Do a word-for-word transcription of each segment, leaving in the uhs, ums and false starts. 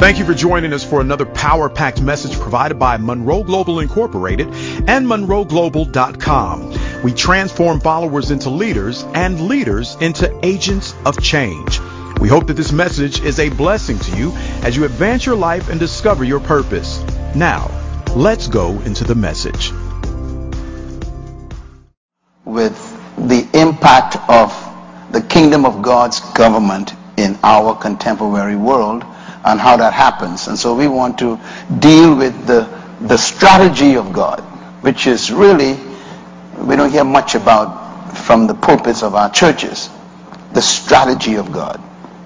Thank you for joining us for another power-packed message provided by Monroe Global Incorporated and Monroe Global dot com. We transform followers into leaders and leaders into agents of change. We hope that this message is a blessing to you as you advance your life and discover your purpose. Now, let's go into the message. With the impact of the kingdom of God's government in our contemporary world and how that happens. And so we want to deal with the the strategy of God, which is really, we don't hear much about from the pulpits of our churches, the strategy of God.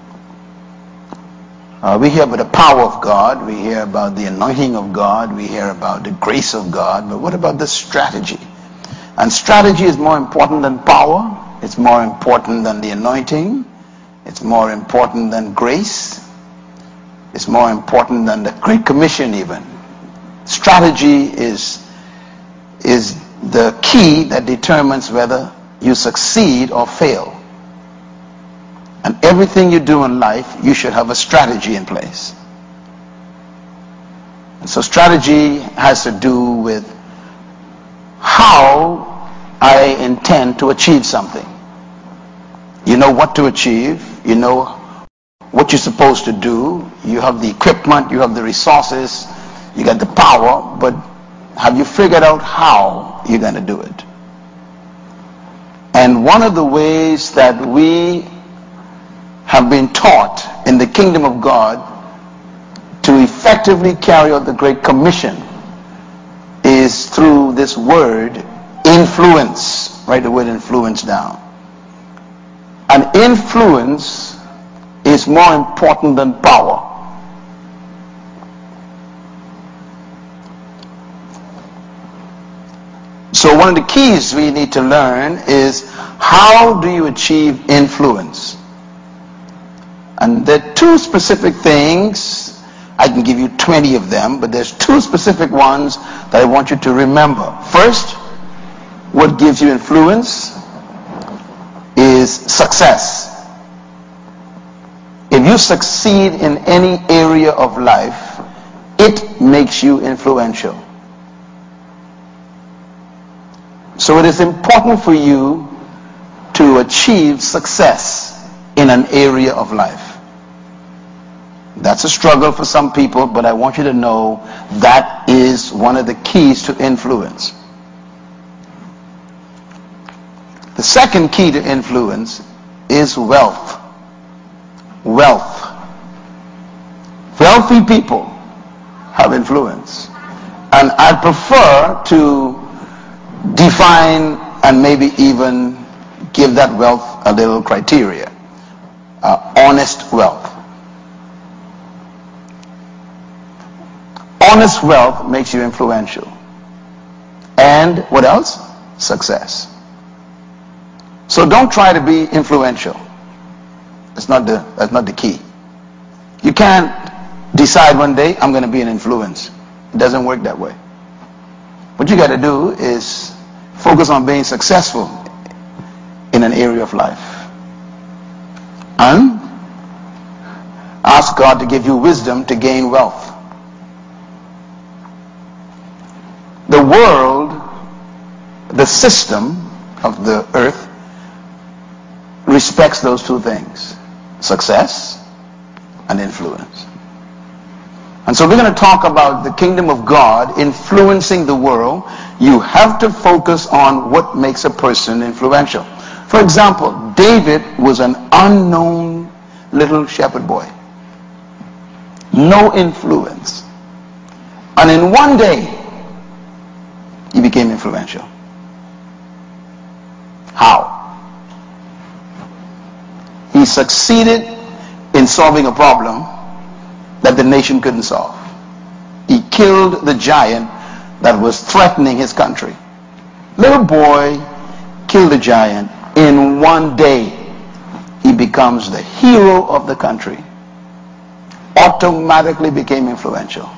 Uh, we hear about the power of God, we hear about the anointing of God, we hear about the grace of God, but what about the strategy? And strategy is more important than power, it's more important than the anointing, it's more important than grace, it's more important than the Great Commission even. Strategy is, is the key that determines whether you succeed or fail. And everything you do in life, you should have a strategy in place. And so strategy has to do with how I intend to achieve something. You know what to achieve, you know what you're supposed to do, you have the equipment, you have the resources, you got the power, but have you figured out how you're going to do it? And one of the ways that we have been taught in the kingdom of God to effectively carry out the Great Commission is through this word, influence. Write the word influence down. And influence is more important than power. So one of the keys we need to learn is, how do you achieve influence? And there are two specific things. I can give you twenty of them, but there's two specific ones that I want you to remember. First, what gives you influence is success. If you succeed in any area of life, it makes you influential. So it is important for you to achieve success in an area of life. That's a struggle for some people, but I want you to know that is one of the keys to influence. The second key to influence is wealth. Wealth. Wealthy people have influence. And I prefer to define and maybe even give that wealth a little criteria. Uh, honest wealth. Honest wealth makes you influential. And what else? Success. So don't try to be influential. That's not the, that's not the key. You can't decide one day, I'm going to be an influence. It doesn't work that way. What you got to do is focus on being successful in an area of life. And ask God to give you wisdom to gain wealth. The world, the system of the earth, respects those two things. Success and influence. And so we're going to talk about the kingdom of God influencing the world. You have to focus on what makes a person influential. For example, David was an unknown little shepherd boy. No influence. And in one day, he became influential. How? He succeeded in solving a problem that the nation couldn't solve. He killed the giant that was threatening his country. Little boy killed the giant. In one day, he becomes the hero of the country. Automatically became influential.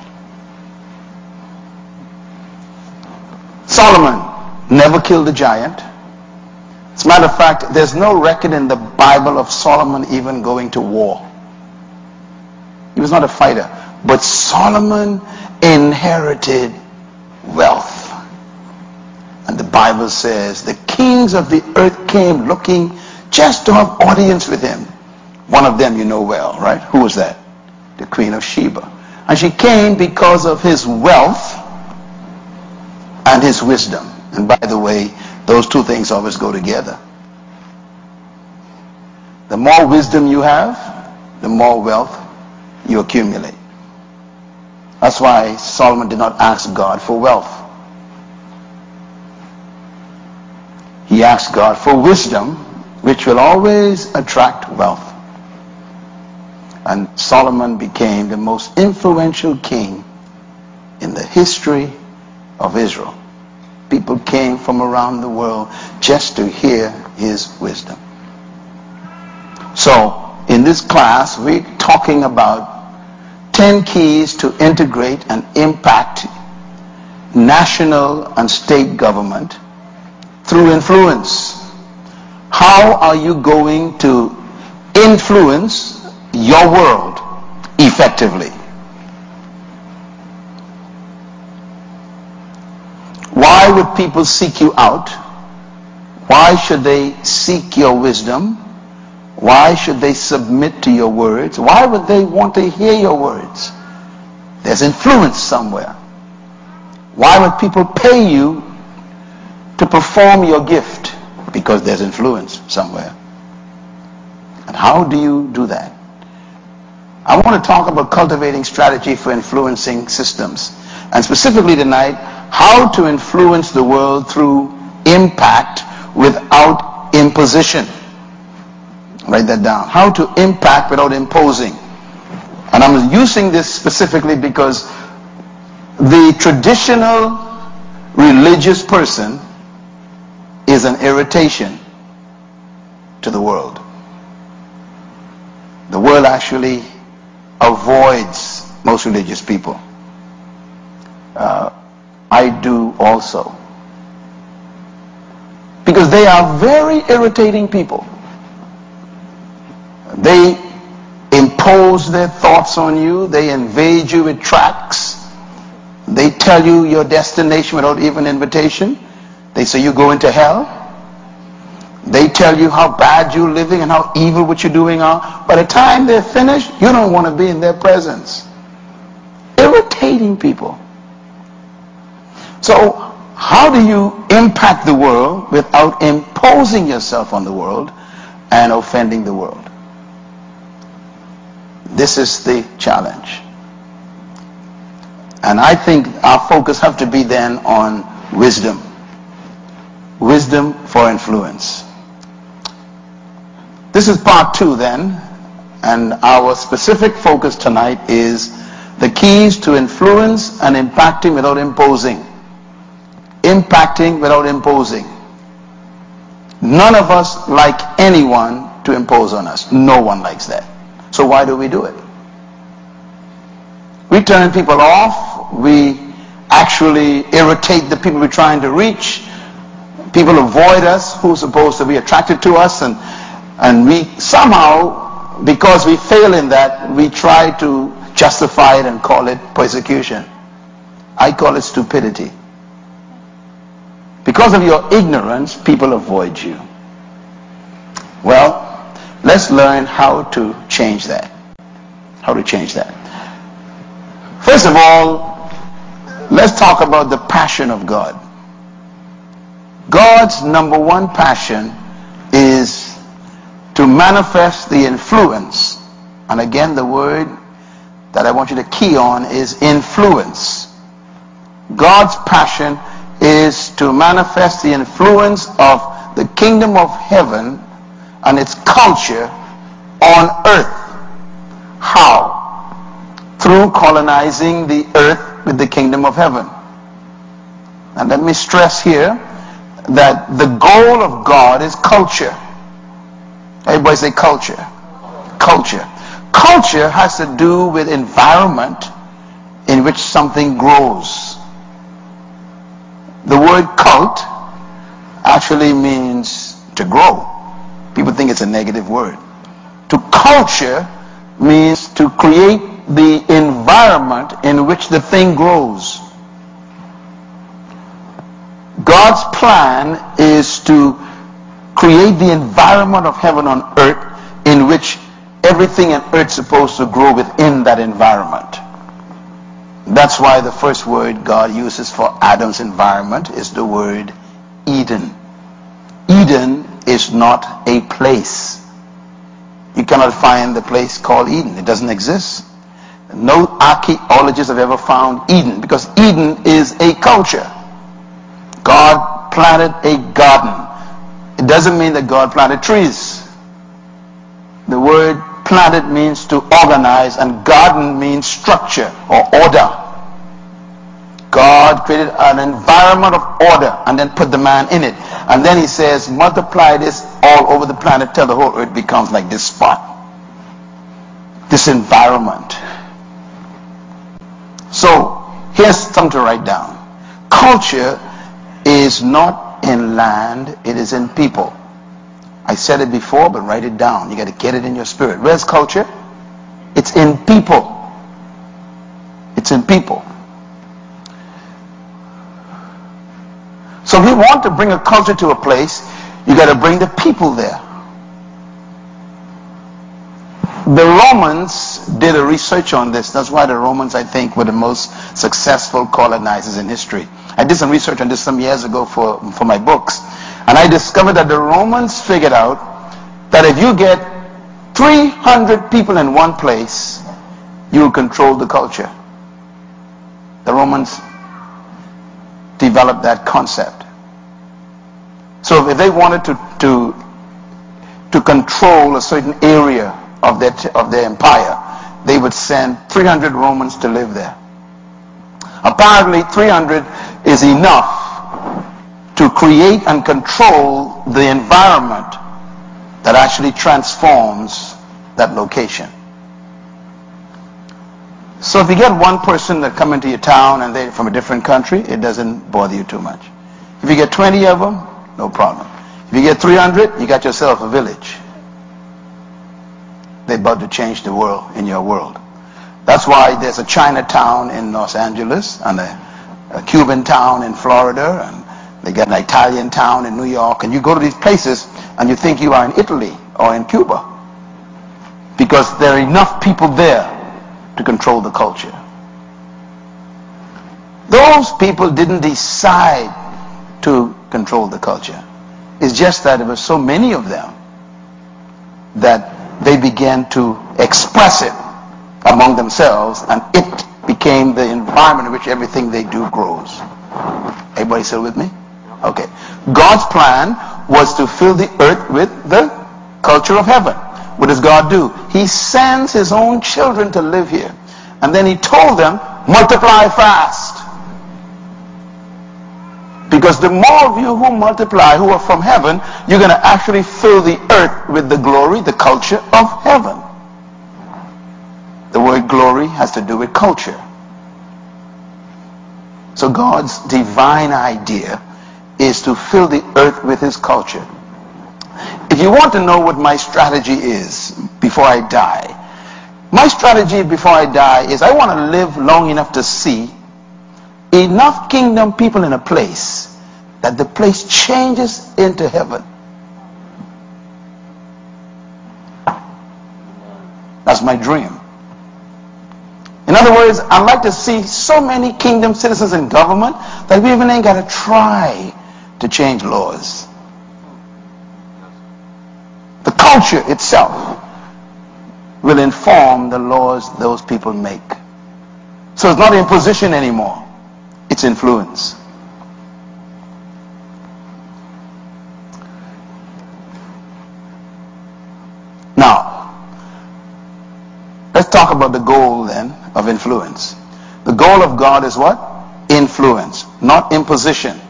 Solomon never killed a giant. As a matter of fact, there's no record in the Bible of Solomon even going to war. He was not a fighter. But Solomon inherited wealth. And the Bible says the kings of the earth came looking just to have audience with him. One of them you know well, right? Who was that? The Queen of Sheba. And she came because of his wealth and his wisdom. And by the way, those two things always go together. The more wisdom you have, the more wealth you accumulate. That's why Solomon did not ask God for wealth. He asked God for wisdom, which will always attract wealth. And Solomon became the most influential king in the history of Israel. People came from around the world just to hear his wisdom. So, in this class, we're talking about ten keys to integrate and impact national and state government through influence. How are you going to influence your world effectively? Why would people seek you out? Why should they seek your wisdom? Why should they submit to your words? Why would they want to hear your words? There's influence somewhere. Why would people pay you to perform your gift? Because there's influence somewhere. And how do you do that? I want to talk about cultivating strategy for influencing systems. And specifically tonight, how to influence the world through impact without imposition. Write that down. How to impact without imposing. And I'm using this specifically because the traditional religious person is an irritation to the world. The world actually avoids most religious people. Uh, I do also. Because they are very irritating people. They impose their thoughts on you. They invade you with tracts. They tell you your destination without even invitation. They say you go into hell. They tell you how bad you're living and how evil what you're doing are. By the time they're finished, you don't want to be in their presence. Irritating people. So, how do you impact the world without imposing yourself on the world and offending the world? This is the challenge. And I think our focus have to be then on wisdom. Wisdom for influence. This is part two then, and our specific focus tonight is the keys to influence and impacting without imposing. Impacting without imposing. None of us like anyone to impose on us. No one likes that. So why do we do it? We turn people off. We actually irritate the people we're trying to reach. People avoid us who are supposed to be attracted to us, and and we somehow, because we fail in that, we try to justify it and call it persecution. I call it stupidity. Because of your ignorance, people avoid you. Well, let's learn how to change that. How to change that. First of all, let's talk about the passion of God. God's number one passion is to manifest the influence. And again, the word that I want you to key on is influence. God's passion is to manifest the influence of the kingdom of heaven and its culture on earth. How? Through colonizing the earth with the kingdom of heaven. And let me stress here that the goal of God is culture. Everybody say culture. Culture. Culture has to do with environment in which something grows. The word cult actually means to grow. People think it's a negative word. To culture means to create the environment environment in which the thing grows. God's plan is to create the environment of heaven on earth in which everything on earth is supposed to grow within that environment. That's why the first word God uses for Adam's environment is the word Eden. Eden is not a place. You cannot find the place called Eden. It doesn't exist. No archaeologists have ever found Eden, because Eden is a culture. God planted a garden. It doesn't mean that God planted trees. The word planted means to organize, and garden means structure or order. God created an environment of order and then put the man in it. And then he says, multiply this all over the planet till the whole earth becomes like this spot. This environment. So, here's something to write down. Culture is not in land, it is in people. I said it before, but write it down. You got to get it in your spirit. Where's culture? It's in people. It's in people. So if you want to bring a culture to a place, you got to bring the people there. The Romans did a research on this. That's why the Romans, I think, were the most successful colonizers in history. I did some research on this some years ago for, for my books. And I discovered that the Romans figured out that if you get three hundred people in one place, you will control the culture. The Romans developed that concept. So if they wanted to, to, to control a certain area of their, of their empire, they would send three hundred Romans to live there. Apparently three hundred is enough to create and control the environment that actually transforms that location. So if you get one person that come into your town and they're from a different country, it doesn't bother you too much. If you get twenty of them, no problem. If you get three hundred, you got yourself a village. They're about to change the world in your world. That's why there's a Chinatown in Los Angeles and a, a Cuban town in Florida, and they got an Italian town in New York, and you go to these places and you think you are in Italy or in Cuba, because there are enough people there to control the culture. Those people didn't decide to control the culture. It's just that there were so many of them that they began to express it among themselves, and it became the environment in which everything they do grows. Everybody still with me? Okay. God's plan was to fill the earth with the culture of heaven. What does God do? He sends his own children to live here. And then he told them, multiply fast. Because the more of you who multiply, who are from heaven, you're going to actually fill the earth with the glory, the culture of heaven. The word glory has to do with culture. So God's divine idea is to fill the earth with his culture. If you want to know what my strategy is before I die, my strategy before I die is I want to live long enough to see enough kingdom people in a place that the place changes into heaven. That's my dream. In other words, I'd like to see so many kingdom citizens in government that we even ain't got to try to change laws. The culture itself will inform the laws those people make. So it's not imposition anymore. It's influence. Now, let's talk about the goal then of influence. The goal of God is what? Influence, not imposition.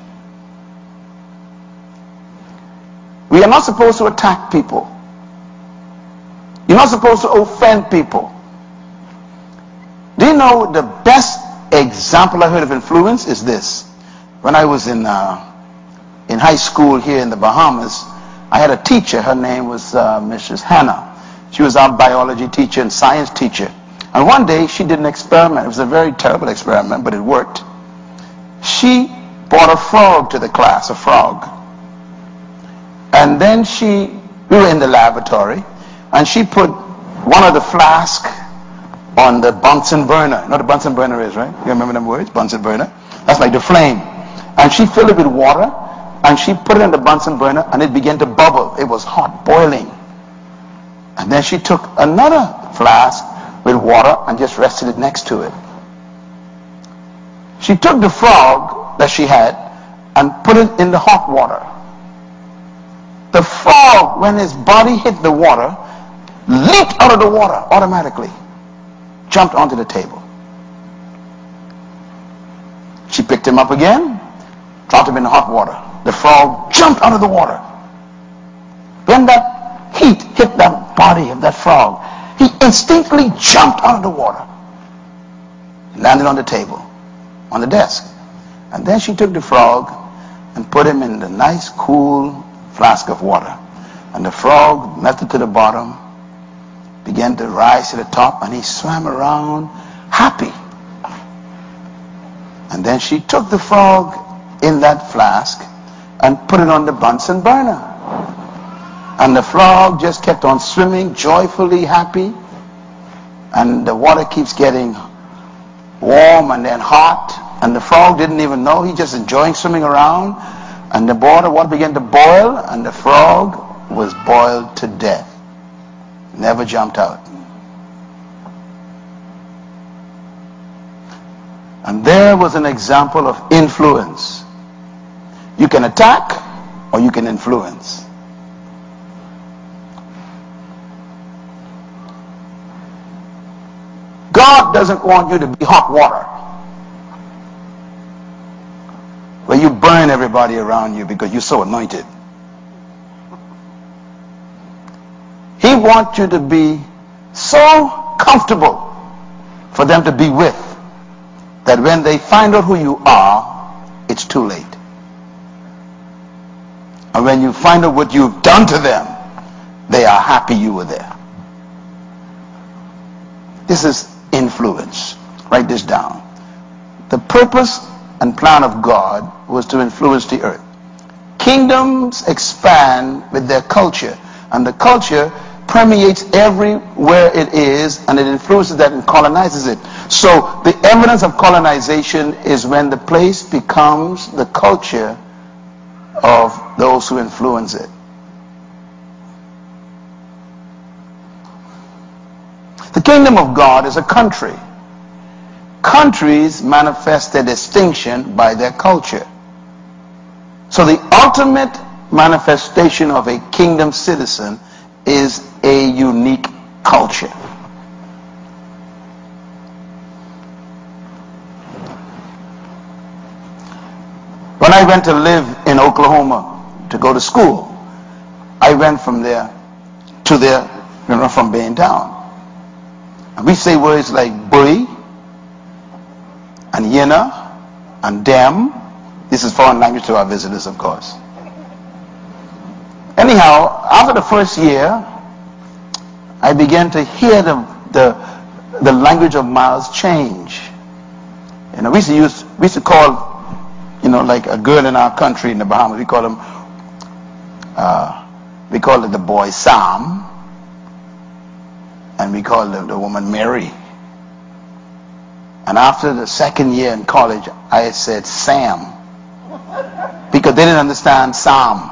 We are not supposed to attack people. You're not supposed to offend people. Do you know the best example I heard of influence is this? When I was in uh, in high school here in the Bahamas, I had a teacher. Her name was uh, Missus Hannah. She was our biology teacher and science teacher. And one day she did an experiment. It was a very terrible experiment, but it worked. She brought a frog to the class, a frog. And then she, we were in the laboratory, and she put one of the flask on the Bunsen burner. You know what a Bunsen burner is, right? You remember them words? Bunsen burner. That's like the flame. And she filled it with water, and she put it in the Bunsen burner, and it began to bubble. It was hot, boiling. And then she took another flask with water and just rested it next to it. She took the frog that she had and put it in the hot water. The frog, when his body hit the water, leaped out of the water automatically, jumped onto the table. She picked him up again, dropped him in the hot water. The frog jumped out of the water. When that heat hit the body of that frog, he instinctively jumped out of the water, landed on the table, on the desk. And then she took the frog and put him in the nice cool flask of water. And the frog melted to the bottom, began to rise to the top, and he swam around happy. And then she took the frog in that flask and put it on the Bunsen burner. And the frog just kept on swimming, joyfully happy. And the water keeps getting warm and then hot. And the frog didn't even know. He just enjoying swimming around. And the water, water began to boil, and the frog was boiled to death. Never jumped out. And there was an example of influence. You can attack or you can influence. God doesn't want you to be hot water, where you burn everybody around you because you're so anointed. He wants you to be so comfortable for them to be with, that when they find out who you are, it's too late. And when you find out what you've done to them, they are happy you were there. This is influence. Write this down. The purpose and plan of God was to influence the earth. Kingdoms expand with their culture, and the culture permeates everywhere it is, and it influences that and colonizes it. So the evidence of colonization is when the place becomes the culture of those who influence it. The kingdom of God is a country. Countries manifest their distinction by their culture. So the ultimate manifestation of a kingdom citizen is a unique culture. When I went to live in Oklahoma to go to school, I went from there to there, you know, from Baintown. And we say words like boy and yena and dem. This is foreign language to our visitors, of course. Anyhow, after the first year, I began to hear the the, the language of Miles change. You know, we used to use, we used to call, you know, like a girl in our country in the Bahamas, we call them, uh, we call it the boy Sam, and we call the, the woman Mary. And after the second year in college, I said Sam, because they didn't understand Sam.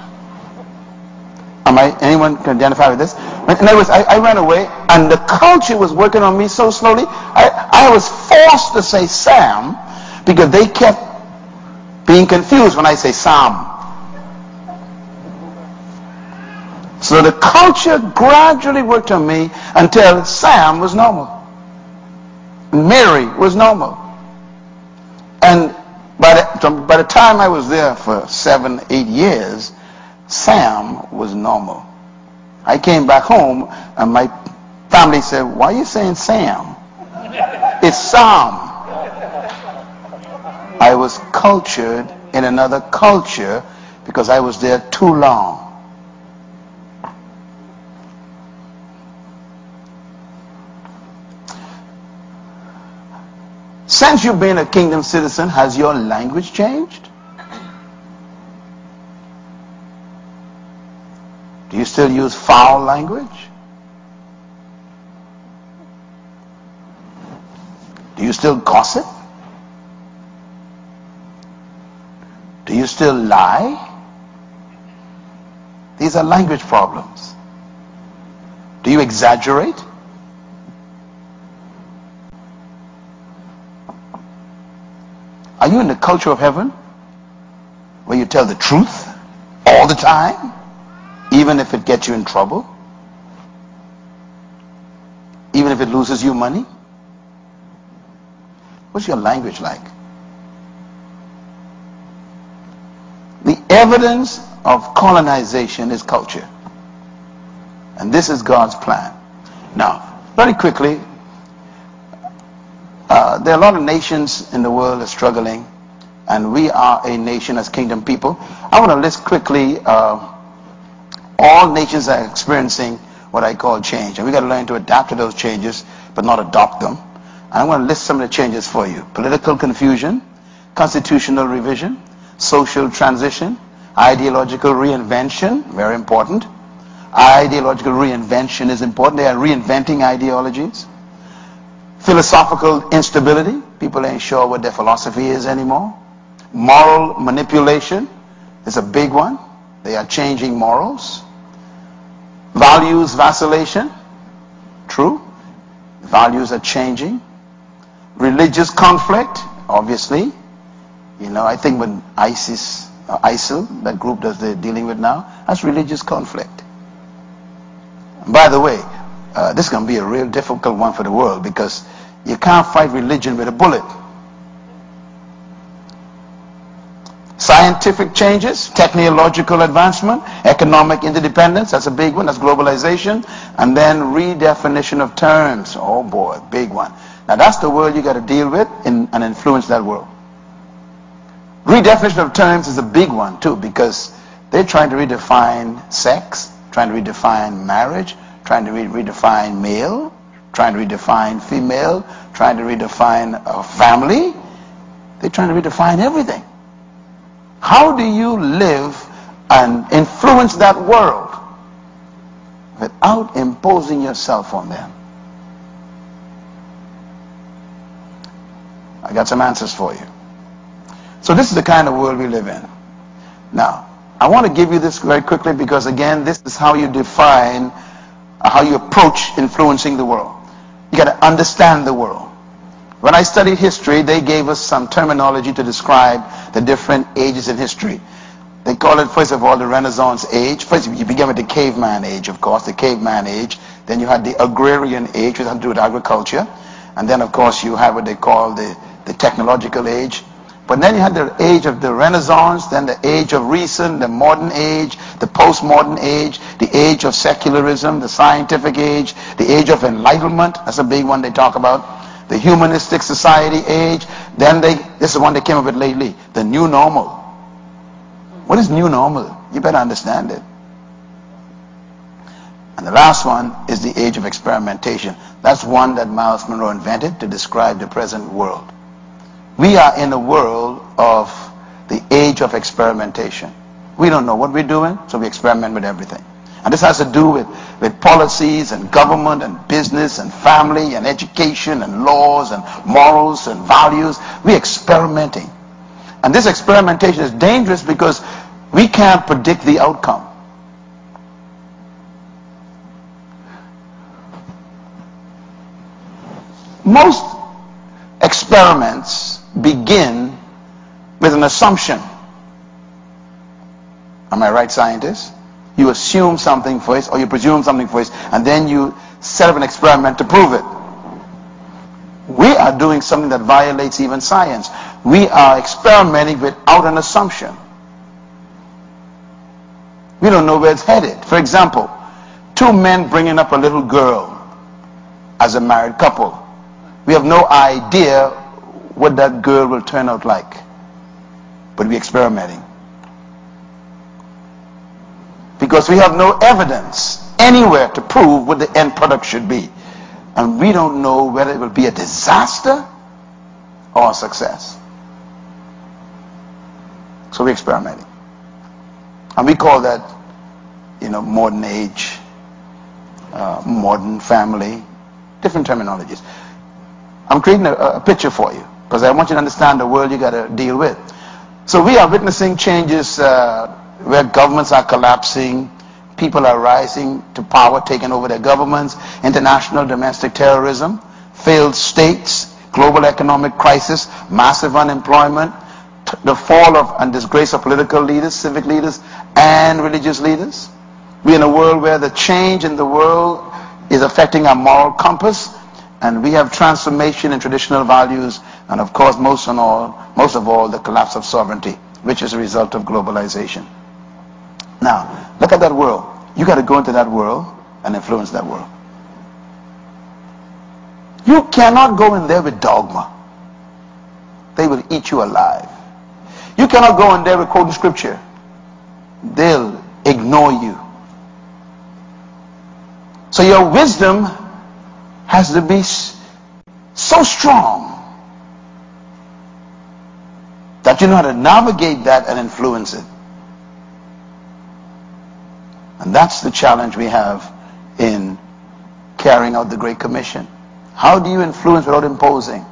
Am I, anyone can identify with this? In other words, I, I ran away, and the culture was working on me so slowly. I, I was forced to say Sam because they kept being confused when I say Sam. So the culture gradually worked on me until Sam was normal. Mary was normal. And by the, by the time I was there for seven, eight years, Sam was normal. I came back home and my family said, why are you saying Sam? It's Sam. I was cultured in another culture because I was there too long. Since you've been a kingdom citizen, has your language changed? Do you still use foul language? Do you still gossip? Do you still lie? These are language problems. Do you exaggerate? Are you in the culture of heaven where you tell the truth all the time, even if it gets you in trouble? Even if it loses you money? What's your language like? The evidence of colonization is culture. And this is God's plan. Now, very quickly, uh, there are a lot of nations in the world that are struggling, and we are a nation as kingdom people. I want to list quickly uh, all nations are experiencing what I call change. And we've got to learn to adapt to those changes, but not adopt them. And I'm going to list some of the changes for you. Political confusion, constitutional revision, social transition, ideological reinvention, very important. Ideological reinvention is important. They are reinventing ideologies. Philosophical instability. People ain't sure what their philosophy is anymore. Moral manipulation is a big one. They are changing morals. Values vacillation. True. Values are changing. Religious conflict, obviously. You know, I think when ISIS, uh, ISIL, that group that they're dealing with now, that's religious conflict. And by the way, uh, this is going to be a real difficult one for the world because you can't fight religion with a bullet. Scientific changes, technological advancement, economic interdependence, that's a big one, that's globalization, and then redefinition of terms. Oh boy, big one. Now that's the world you got to deal with in, and influence that world. Redefinition of terms is a big one too because they're trying to redefine sex, trying to redefine marriage, trying to re- redefine male, trying to redefine female, trying to redefine a family. They're trying to redefine everything. How do you live and influence that world without imposing yourself on them? I got some answers for you. So this is the kind of world we live in. Now, I want to give you this very quickly because again, this is how you define, uh, how you approach influencing the world. You got to understand the world. When I studied history, they gave us some terminology to describe the different ages in history. They call it, first of all, the Renaissance age. First, you begin with the caveman age, of course, the caveman age. Then you had the agrarian age, which had to do with agriculture. And then, of course, you have what they call the, the technological age. But then you had the age of the Renaissance, then the age of reason, the modern age, the postmodern age, the age of secularism, the scientific age, the age of enlightenment. That's a big one they talk about. The humanistic society age. Then they, this is one they came up with lately, the new normal. What is new normal? You better understand it. And the last one is the age of experimentation. That's one that Miles Monroe invented to describe the present world. We are in a world of the age of experimentation. We don't know what we're doing, so we experiment with everything. And this has to do with, with policies and government and business and family and education and laws and morals and values. We're experimenting. And this experimentation is dangerous because we can't predict the outcome. Most experiments begin with an assumption. Am I right, scientists? You assume something first, or you presume something first, and then you set up an experiment to prove it. We are doing something that violates even science. We are experimenting without an assumption. We don't know where it's headed. For example, two men bringing up a little girl as a married couple. We have no idea what that girl will turn out like, but we're experimenting. Because we have no evidence anywhere to prove what the end product should be. And we don't know whether it will be a disaster or success. So we're experimenting. And we call that, you know, modern age, uh, modern family, different terminologies. I'm creating a, a picture for you because I want you to understand the world you got to deal with. So we are witnessing changes uh, where governments are collapsing, people are rising to power, taking over their governments, international domestic terrorism, failed states, global economic crisis, massive unemployment, t- the fall of and disgrace of political leaders, civic leaders, and religious leaders. We're in a world where the change in the world is affecting our moral compass, and we have transformation in traditional values, and of course, most of all, most of all, the collapse of sovereignty, which is a result of globalization. Now, look at that world. You got to go into that world and influence that world. You cannot go in there with dogma. They will eat you alive. You cannot go in there with quoting scripture. They'll ignore you. So your wisdom has to be so strong that you know how to navigate that and influence it. And that's the challenge we have in carrying out the Great Commission. How do you influence without imposing?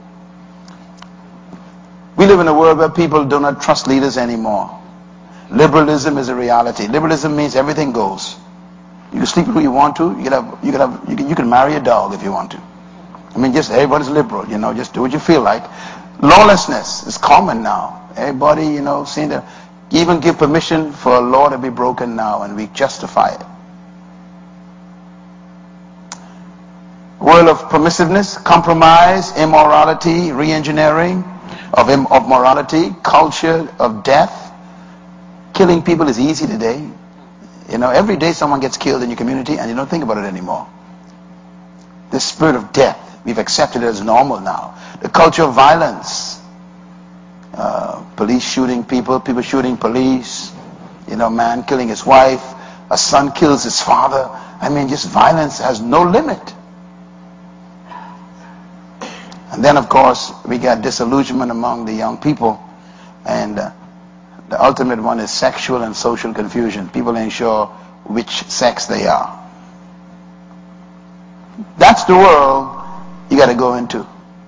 We live in a world where people do not trust leaders anymore. Liberalism is a reality. Liberalism means everything goes. You can sleep with who you want to. You can have, you can have, you can, you can marry a dog if you want to. I mean, just everybody's liberal. You know, just do what you feel like. Lawlessness is common now. Everybody, you know, seeing that. Even give permission for a law to be broken now, and we justify it. World of permissiveness, compromise, immorality, re-engineering of, im- of morality, culture of death. Killing people is easy today. You know, every day someone gets killed in your community and you don't think about it anymore. The spirit of death, we've accepted it as normal now. The culture of violence. Uh, police shooting people, people shooting police, you know, man killing his wife, a son kills his father. I mean, just violence has no limit. And then, of course, we got disillusionment among the young people, and uh, the ultimate one is sexual and social confusion. People ain't sure which sex they are. That's the world you got to go into.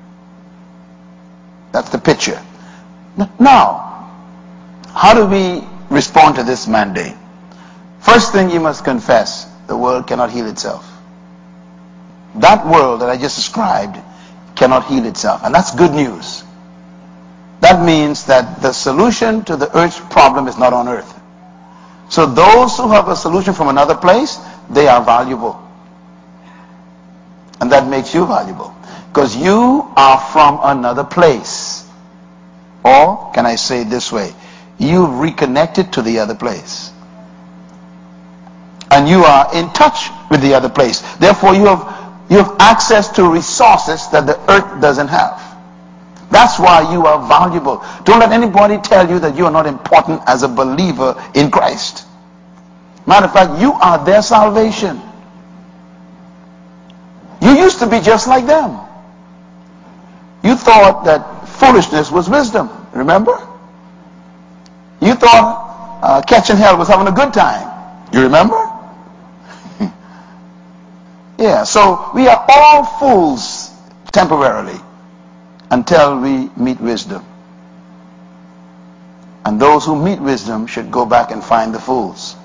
That's the picture. Now, how do we respond to this mandate? First thing you must confess, the world cannot heal itself. That world that I just described cannot heal itself. And that's good news. That means that the solution to the earth's problem is not on earth. So those who have a solution from another place, they are valuable. And that makes you valuable. Because you are from another place. Or, can I say it this way? You've reconnected to the other place. And you are in touch with the other place. Therefore, you have, you have access to resources that the earth doesn't have. That's why you are valuable. Don't let anybody tell you that you are not important as a believer in Christ. Matter of fact, you are their salvation. You used to be just like them. You thought that foolishness was wisdom. Remember? You thought uh, catching hell was having a good time. You remember? Yeah, so we are all fools temporarily until we meet wisdom. And those who meet wisdom should go back and find the fools.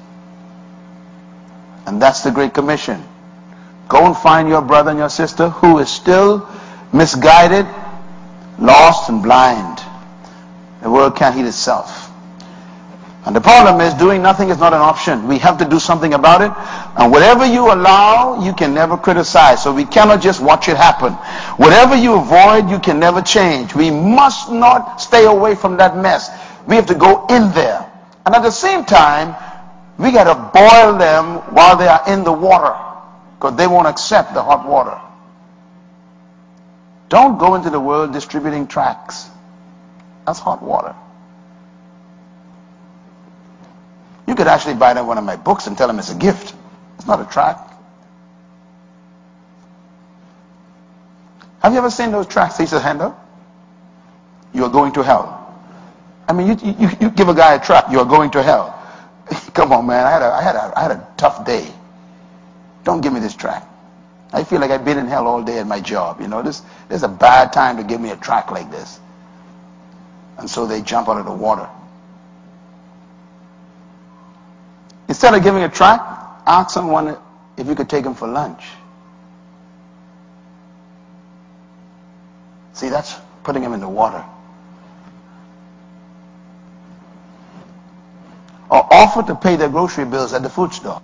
And that's the Great Commission. Go and find your brother and your sister who is still misguided, lost and blind. The world can't heal itself. And the problem is doing nothing is not an option. We have to do something about it. And whatever you allow, you can never criticize. So we cannot just watch it happen. Whatever you avoid, you can never change. We must not stay away from that mess. We have to go in there. And at the same time, we got to boil them while they are in the water. Because they won't accept the hot water. Don't go into the world distributing tracts. That's hot water. You could actually buy them one of my books and tell them it's a gift. It's not a tract. Have you ever seen those tracts they used to hand out? you are going to hell. I mean, you, you, you give a guy a tract, you are going to hell. Come on, man, I had, a, I, had a, I had a tough day. Don't give me this tract. I feel like I've been in hell all day at my job. You know, this, this is a bad time to give me a tract like this. And so they jump out of the water. Instead of giving a tract, ask someone if you could take him for lunch. See, that's putting him in the water. Or offer to pay their grocery bills at the food store.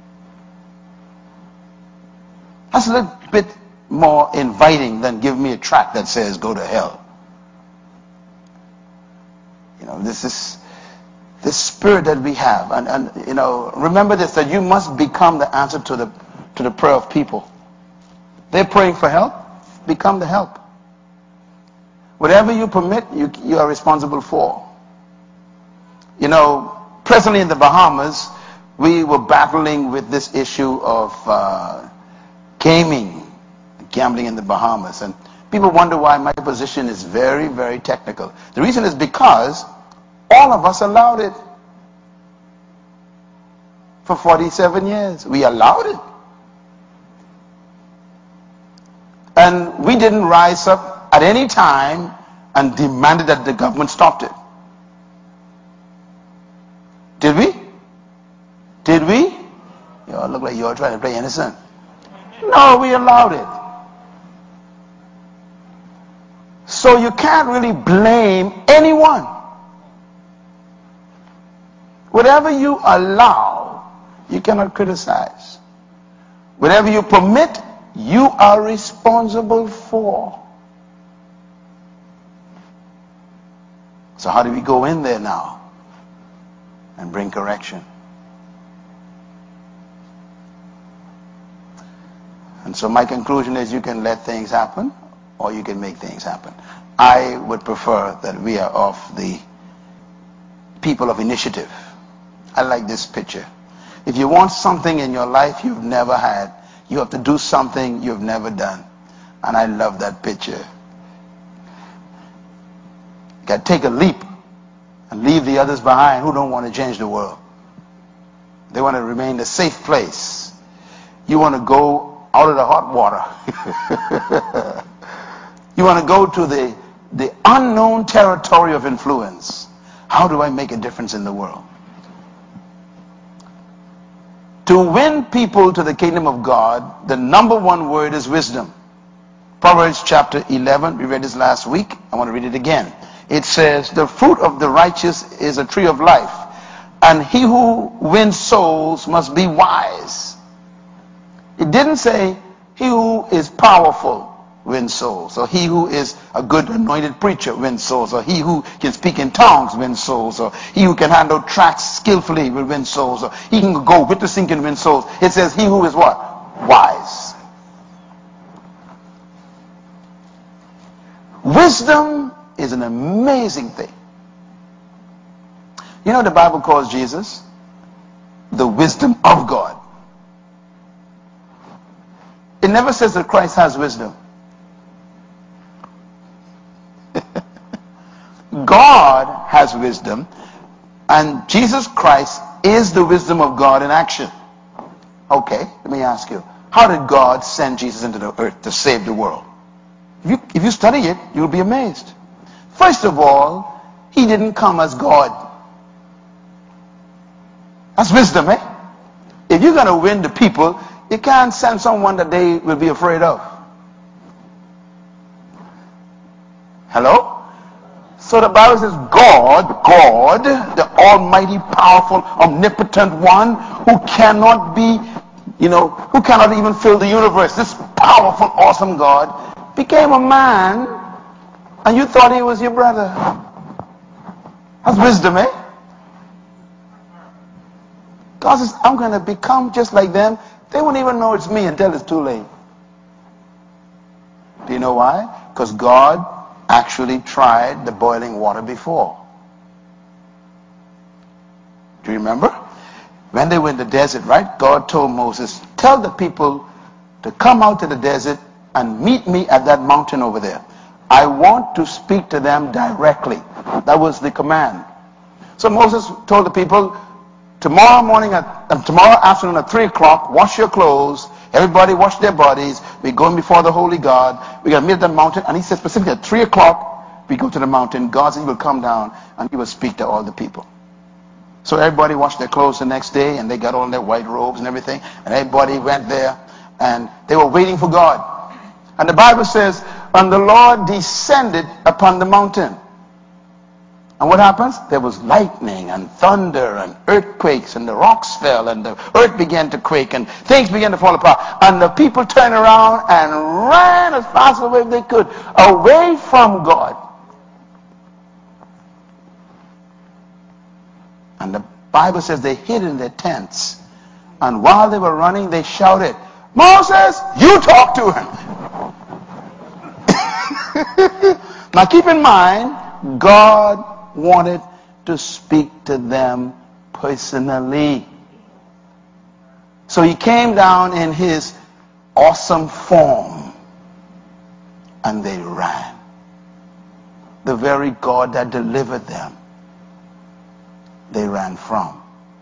That's a little bit more inviting than give me a tract that says go to hell. You know, this is this spirit that we have. And, and you know, remember this, that you must become the answer to the to the prayer of people. They're praying for help, become the help. Whatever you permit, you, you are responsible for. You know, presently in the Bahamas, we were battling with this issue of uh, gaming, gambling in the Bahamas. And people wonder why my position is very, very technical. The reason is because all of us allowed it. For forty-seven years, we allowed it. And we didn't rise up at any time and demanded that the government stopped it. Did we? Did we? You all look like you're trying to play innocent. No, we allowed it. So you can't really blame anyone. Whatever you allow, you cannot criticize. Whatever you permit, you are responsible for. So how do we go in there now and bring correction? And so my conclusion is you can let things happen or you can make things happen. I would prefer that we are of the people of initiative. I like this picture. If you want something in your life you've never had, you have to do something you've never done. And I love that picture. You got to take a leap and leave the others behind who don't want to change the world. They want to remain a safe place. You want to go out of the hot water. You want to go to the, the unknown territory of influence. How do I make a difference in the world? To win people to the kingdom of God, the number one word is wisdom. Proverbs chapter eleven, we read this last week. I want to read it again. It says, the fruit of the righteous is a tree of life, and he who wins souls must be wise. It didn't say he who is powerful wins souls, or he who is a good anointed preacher wins souls, or he who can speak in tongues wins souls, or he who can handle tracts skillfully will win souls, or he can go witnessing can win souls. It says he who is what? Wise. Wisdom is an amazing thing. You know the Bible calls Jesus the wisdom of God. It never says that Christ has wisdom. God has wisdom, and Jesus Christ is the wisdom of God in action. Okay, let me ask you, how did God send Jesus into the earth to save the world? If you, if you study it, you'll be amazed. First of all, he didn't come as God. That's wisdom, eh? If you're going to win the people, you can't send someone that they will be afraid of. Hello? So the Bible says God, God, the almighty, powerful, omnipotent one who cannot be, you know, who cannot even fill the universe, this powerful, awesome God, became a man, and you thought he was your brother. That's wisdom, eh? God says, I'm going to become just like them. They won't even know it's me until it's too late. Do you know why? Because God actually tried the boiling water before. Do you remember? When they were in the desert, right? God told Moses, tell the people to come out to the desert and meet me at that mountain over there. I want to speak to them directly. That was the command. So Moses told the people, tomorrow morning at uh, tomorrow afternoon at three o'clock, wash your clothes. Everybody wash their bodies. We're going before the holy God. We're going to meet at the mountain. And he said specifically at three o'clock, we go to the mountain. God said he will come down and he will speak to all the people. So everybody washed their clothes the next day, and they got on their white robes and everything. And everybody went there, and they were waiting for God. And the Bible says, and the Lord descended upon the mountain. And what happens? There was lightning and thunder and earthquakes, and the rocks fell, and the earth began to quake, and things began to fall apart. And the people turned around and ran as fast as they could away from God. And the Bible says they hid in their tents. And while they were running, they shouted, Moses, you talk to him. Now keep in mind, God wanted to speak to them personally. So he came down in his awesome form. And they ran. The very God that delivered them, they ran from.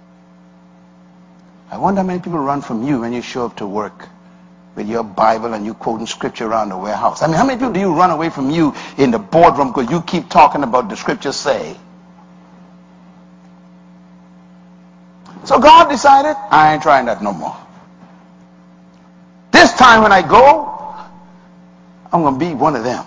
I wonder how many people run from you when you show up to work with your Bible and you quoting scripture around the warehouse. I mean, how many people do you run away from you in the boardroom because you keep talking about the scriptures say? So God decided, I ain't trying that no more. This time when I go, I'm going to be one of them.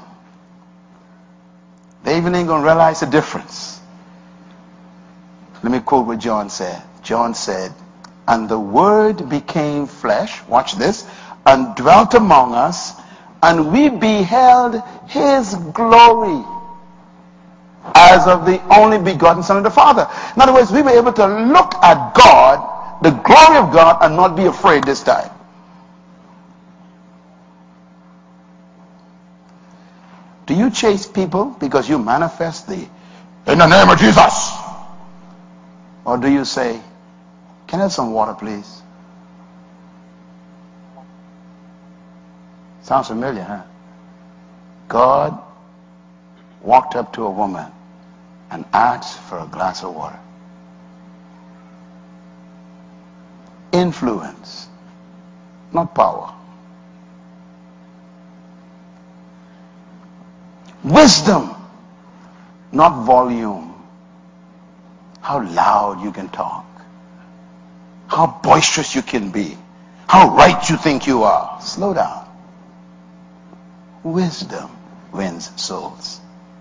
They even ain't going to realize the difference. Let me quote what John said. John said, and the word became flesh, watch this, and dwelt among us, and we beheld his glory as of the only begotten Son of the Father. In other words, we were able to look at God, the glory of God, and not be afraid this time. Do you chase people because you manifest the, in the name of Jesus? Or do you say, can I have some water, please? Sounds familiar, huh? God walked up to a woman and asked for a glass of water. Influence, not power. Wisdom, not volume. How loud you can talk. How boisterous you can be. How right you think you are. Slow down. Wisdom wins souls.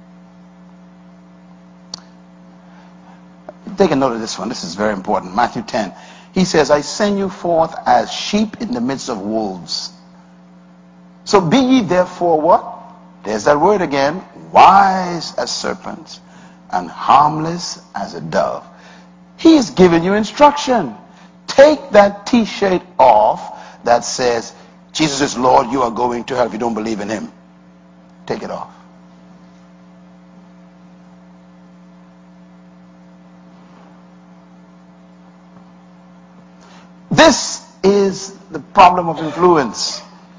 Take a note of this one. This is very important. Matthew ten. He says, I send you forth as sheep in the midst of wolves. So be ye therefore what? There's that word again. Wise as serpents and harmless as a dove. He's giving you instruction. Take that t-shirt off that says, Jesus is Lord, you are going to hell if you don't believe in him. Take it off. This is the problem of influence.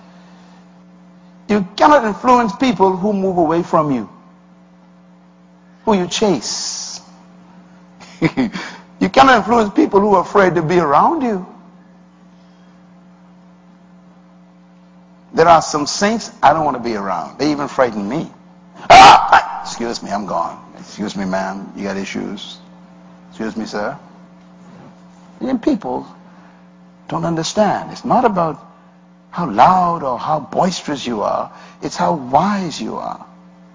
You cannot influence people who move away from you, who you chase. You cannot influence people who are afraid to be around you. There are some saints I don't want to be around. They even frighten me. Ah, excuse me, I'm gone. Excuse me, ma'am, you got issues. Excuse me, sir. And people don't understand. It's not about how loud or how boisterous you are. It's how wise you are.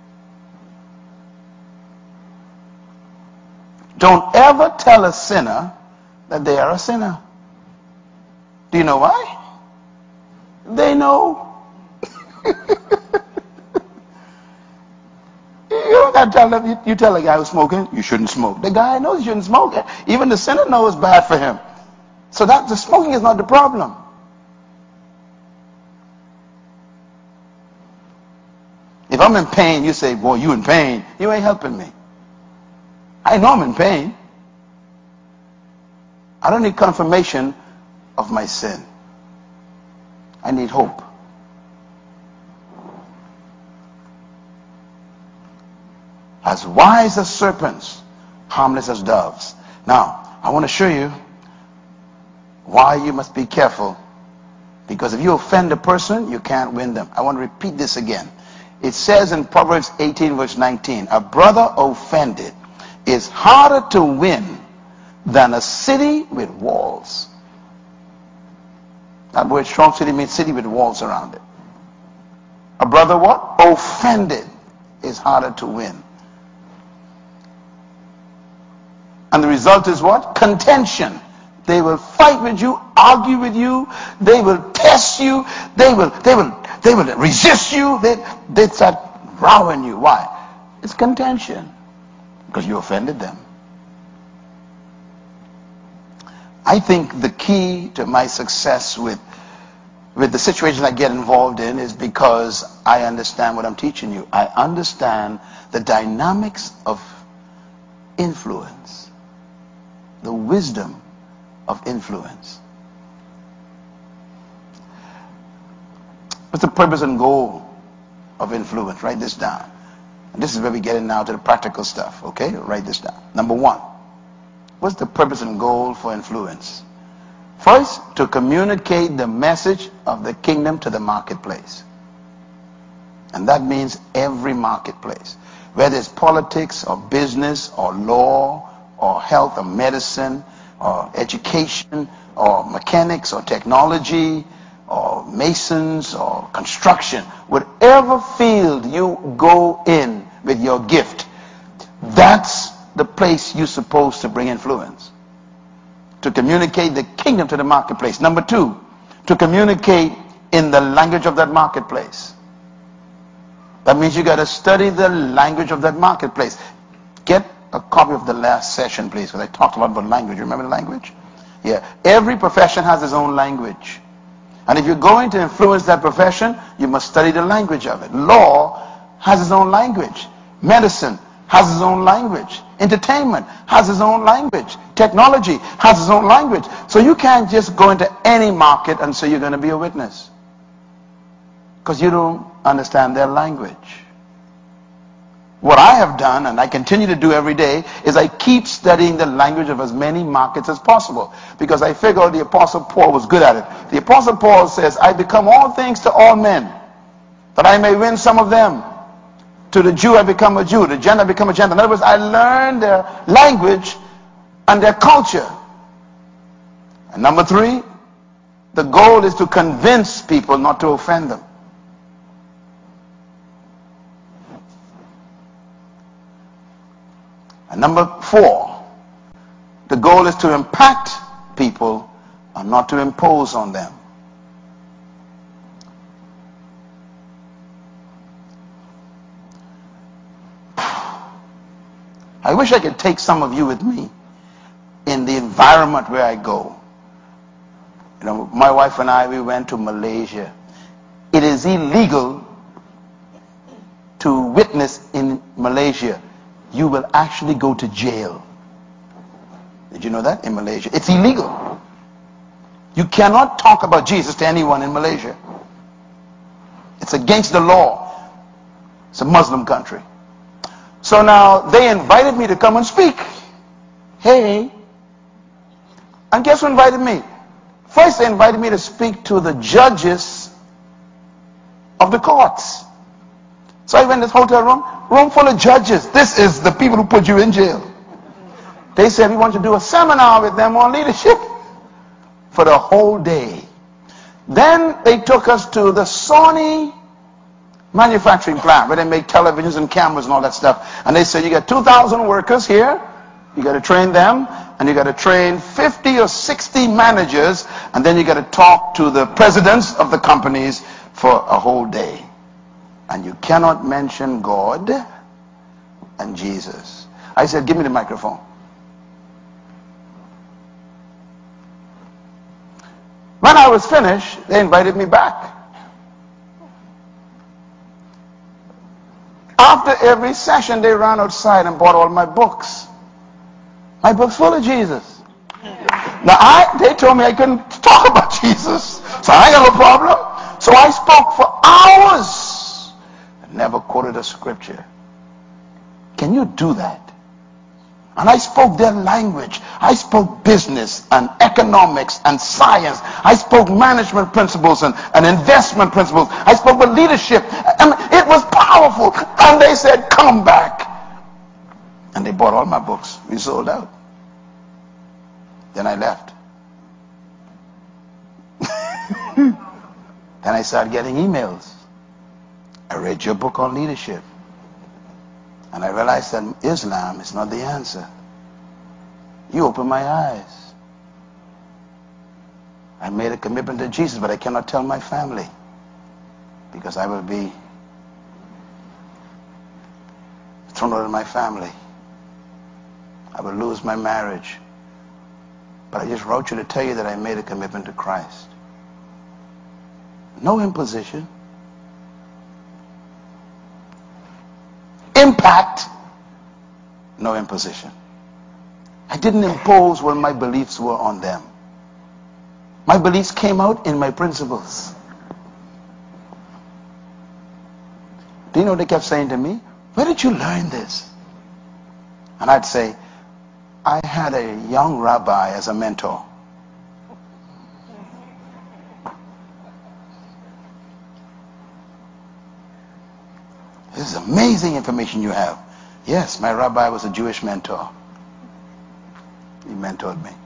Don't ever tell a sinner that they are a sinner. Do you know why? They know. You don't got to tell them. You, you tell a guy who's smoking, you shouldn't smoke. The guy knows you shouldn't smoke. Even the sinner knows it's bad for him. So that the smoking is not the problem. If I'm in pain, you say, boy, you in pain. You ain't helping me. I know I'm in pain. I don't need confirmation of my sin. I need hope. As wise as serpents, harmless as doves. Now, I want to show you why you must be careful. Because if you offend a person, you can't win them. I want to repeat this again. It says in Proverbs eighteen verse nineteen, a brother offended is harder to win than a city with walls. That word strong city means city with walls around it. A brother what? Offended is harder to win. And the result is what? Contention. They will fight with you, argue with you, they will test you, they will they will they will resist you, they they start rowing you. Why? It's contention. Because you offended them. I think the key to my success with with the situation I get involved in is because I understand what I'm teaching you. I understand the dynamics of influence, the wisdom of influence. What's the purpose and goal of influence? Write this down. And this is where we get in now to the practical stuff. Okay? Write this down. Number one. What's the purpose and goal for influence? First, to communicate the message of the kingdom to the marketplace. And that means every marketplace. Whether it's politics or business or law or health or medicine or education or mechanics or technology or masons or construction. Whatever field you go in with your gift, that's the place you're supposed to bring influence. To communicate the kingdom to the marketplace. Number two, to communicate in the language of that marketplace. That means you got to study the language of that marketplace. Get a copy of the last session, please, because I talked a lot about language. You remember the language? Yeah. Every profession has its own language. And if you're going to influence that profession, you must study the language of it. Law has its own language. Medicine has its own language. Entertainment has its own language. Technology has its own language. So you can't just go into any market and say you're going to be a witness, because you don't understand their language. What I have done, and I continue to do every day, is I keep studying the language of as many markets as possible. Because I figure the Apostle Paul was good at it. The Apostle Paul says, I become all things to all men, that I may win some of them. To the Jew I become a Jew, to the Gentile I become a Gentile. In other words, I learn their language and their culture. And number three, the goal is to convince people not to offend them. And number four, the goal is to impact people and not to impose on them. I wish I could take some of you with me in the environment where I go. You know, my wife and I, we went to Malaysia. It is illegal to witness in Malaysia. You will actually go to jail. Did you know that? In Malaysia, it's illegal. You cannot talk about Jesus to anyone in Malaysia. It's against the law. It's a Muslim country. So now they invited me to come and speak. Hey. And guess who invited me? First they invited me to speak to the judges of the courts. So I went to this hotel room, room full of judges. This is the people who put you in jail. They said we want to do a seminar with them on leadership for the whole day. Then they took us to the Sony manufacturing plant where they make televisions and cameras and all that stuff. And they said you got two thousand workers here. You got to train them, and you got to train fifty or sixty managers, and then you got to talk to the presidents of the companies for a whole day. And you cannot mention God and Jesus. I said, give me the microphone. When I was finished, they invited me back. After every session, they ran outside and bought all my books. My book's full of Jesus. Now, I, they told me I couldn't talk about Jesus, so I ain't got no problem. So I spoke for hours. I never quoted a scripture. Can Can you do that? And I spoke their language. I spoke business and economics and science. I spoke management principles and, and investment principles. I spoke with leadership. I mean, it was powerful. And they said, come back. And they bought all my books. We sold out. Then I left. Then I started getting emails. I read your book on leadership. And I realized that Islam is not the answer. You opened my eyes. I made a commitment to Jesus, but I cannot tell my family because I will be thrown out of my family. I will lose my marriage. But I just wrote you to tell you that I made a commitment to Christ. No imposition. Impact, no imposition. I didn't impose when my beliefs were on them. My beliefs came out in my principles. Do you know what they kept saying to me? Where did you learn this? And I'd say, I had a young rabbi as a mentor. This is amazing information you have. Yes, my rabbi was a Jewish mentor. He mentored me.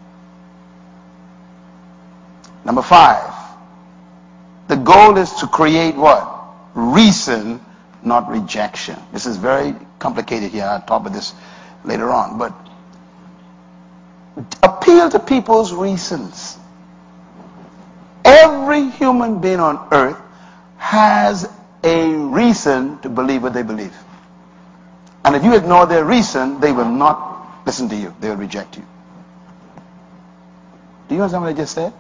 Number five. The goal is to create what? Reason, not rejection. This is very complicated here. I'll talk about this later on. But appeal to people's reasons. Every human being on earth has a reason to believe what they believe. And if you ignore their reason, they will not listen to you. They will reject you. Do you understand what I just said?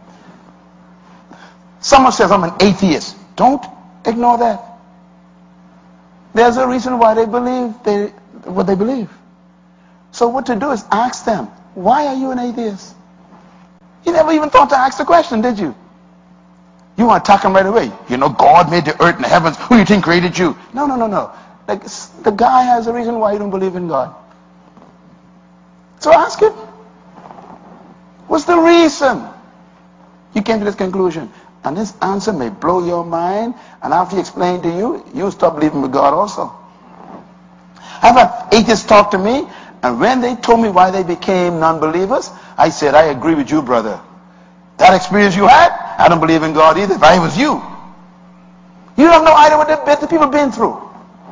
Someone says, I'm an atheist. Don't ignore that. There's a reason why they believe they, what they believe. So what to do is ask them, why are you an atheist? You never even thought to ask the question, did you? You want to attack him right away. You know, God made the earth and the heavens. Who do you think created you? No, no, no, no. Like, the guy has a reason why you don't believe in God. So ask him. What's the reason you came to this conclusion? And this answer may blow your mind. And after he explained to you, you'll stop believing with God also. I've had atheists talk to me. And when they told me why they became non-believers, I said, I agree with you, brother. That experience you had, I don't believe in God either. If I was you, you have no idea what the, the people have been through.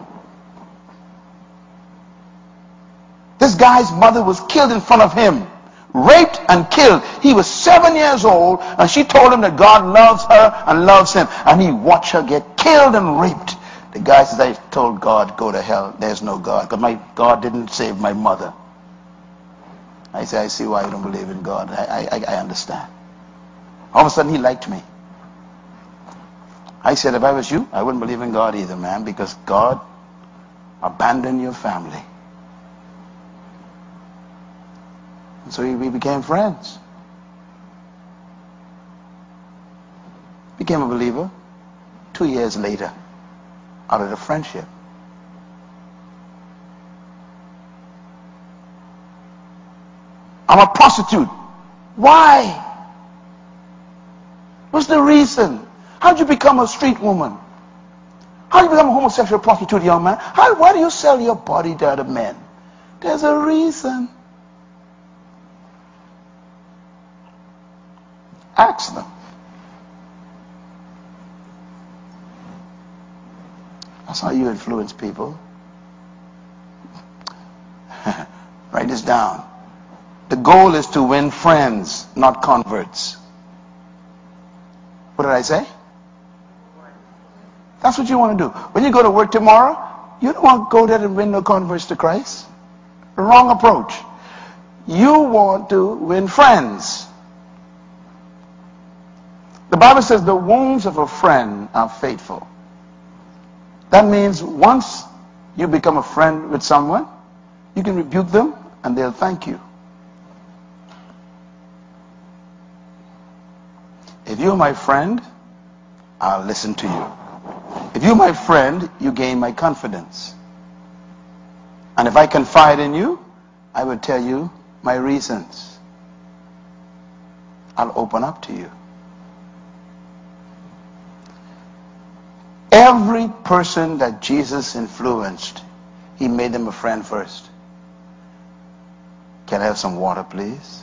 This guy's mother was killed in front of him, raped and killed. He was seven years old, and she told him that God loves her and loves him, and he watched her get killed and raped. The guy says, I told God, go to hell. There's no God, because my God didn't save my mother. I say, I see why you don't believe in God. I, I, I understand. All of a sudden, he liked me. I said, if I was you, I wouldn't believe in God either, man, because God abandoned your family. And so we became friends. Became a believer two years later out of the friendship. I'm a prostitute. Why? What's the reason? How did you become a street woman? How did you become a homosexual prostitute, young man? How, why do you sell your body to other men? There's a reason. Ask them. That's how you influence people. Write this down. The goal is to win friends, not converts. What did I say? That's what you want to do. When you go to work tomorrow, you don't want to go there and win no converts to Christ. Wrong approach. You want to win friends. The Bible says the wounds of a friend are faithful. That means once you become a friend with someone, you can rebuke them and they'll thank you. If you're my friend, I'll listen to you. If you're my friend, you gain my confidence. And if I confide in you, I will tell you my reasons. I'll open up to you. Every person that Jesus influenced, he made them a friend first. Can I have some water, please?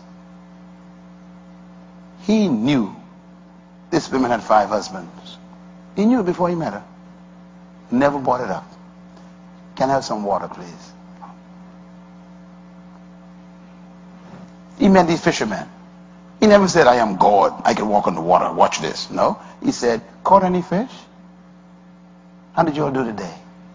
He knew this woman had five husbands. He knew it before he met her. Never brought it up. Can I have some water, please? He met these fishermen. He never said, I am God. I can walk on the water. Watch this. No. He said, caught any fish? How did you all do today?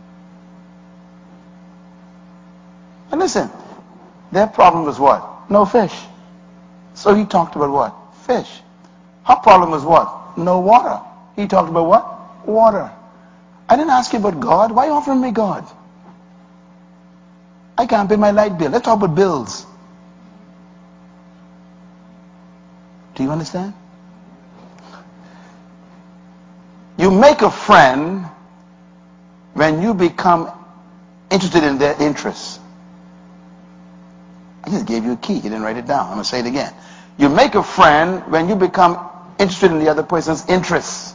And listen, their problem was what? No fish. So he talked about what? Fish. Her problem was what? No water. He talked about what? Water. I didn't ask you about God. Why are you offering me God? I can't pay my light bill. Let's talk about bills. Do you understand? You make a friend when you become interested in their interests. I just gave you a key. You didn't write it down. I'm going to say it again. You make a friend when you become interested in the other person's interests.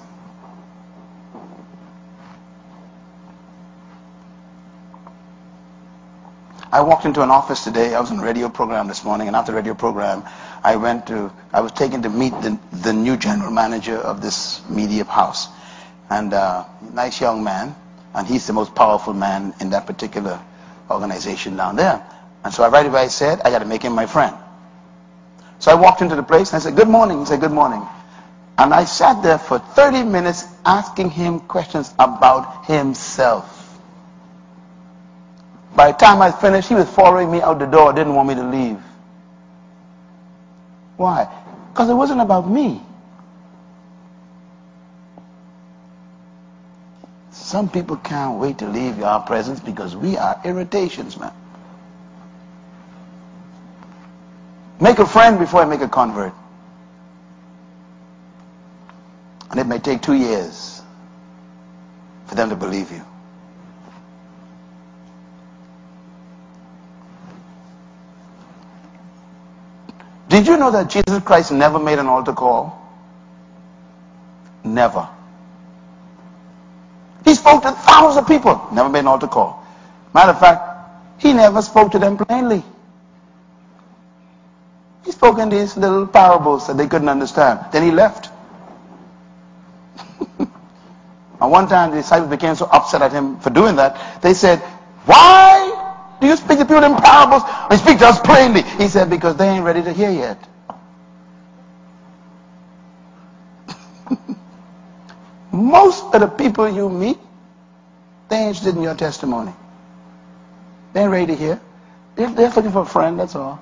I walked into an office today. I was in a radio program this morning, and after the radio program, I went to, I was taken to meet the, the new general manager of this media house. And uh, nice young man, and he's the most powerful man in that particular organization down there. And so I right away said, I got to make him my friend. So I walked into the place and I said, good morning. He said, good morning. And I sat there for thirty minutes asking him questions about himself. By the time I finished, he was following me out the door, didn't want me to leave. Why? Because it wasn't about me. Some people can't wait to leave our presence because we are irritations, man. Make a friend before I make a convert. And it may take two years for them to believe you. Did you know that Jesus Christ never made an altar call? Never. He spoke to thousands of people, never made an altar call. Matter of fact, he never spoke to them plainly. He spoke in these little parables that they couldn't understand. Then he left. And one time the disciples became so upset at him for doing that, they said, why do you speak to people in parables and speak to us plainly? He said, because they ain't ready to hear yet. Most of the people you meet, they ain't interested in your testimony. They ain't ready to hear. They're, they're looking for a friend, that's all.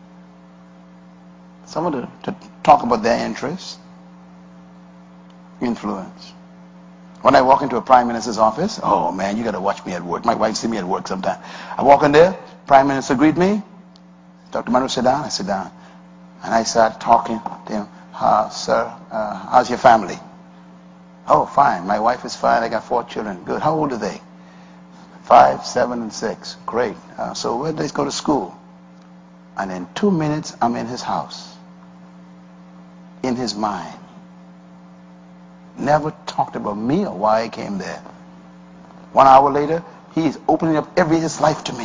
Someone to, to talk about their interests. Influence. When I walk into a prime minister's office, oh man, you got to watch me at work. My wife see me at work sometime. I walk in there, prime minister greet me. Doctor Monroe, sit down. I sit down. And I start talking to him. Uh, sir, uh, how's your family? Oh, fine. My wife is fine. I got four children. Good. How old are they? Five, seven, and six. Great. Uh, so where do they go to school? And in two minutes, I'm in his house. In his mind. Never talked about me or why I came there. One hour later, he's opening up every his life to me.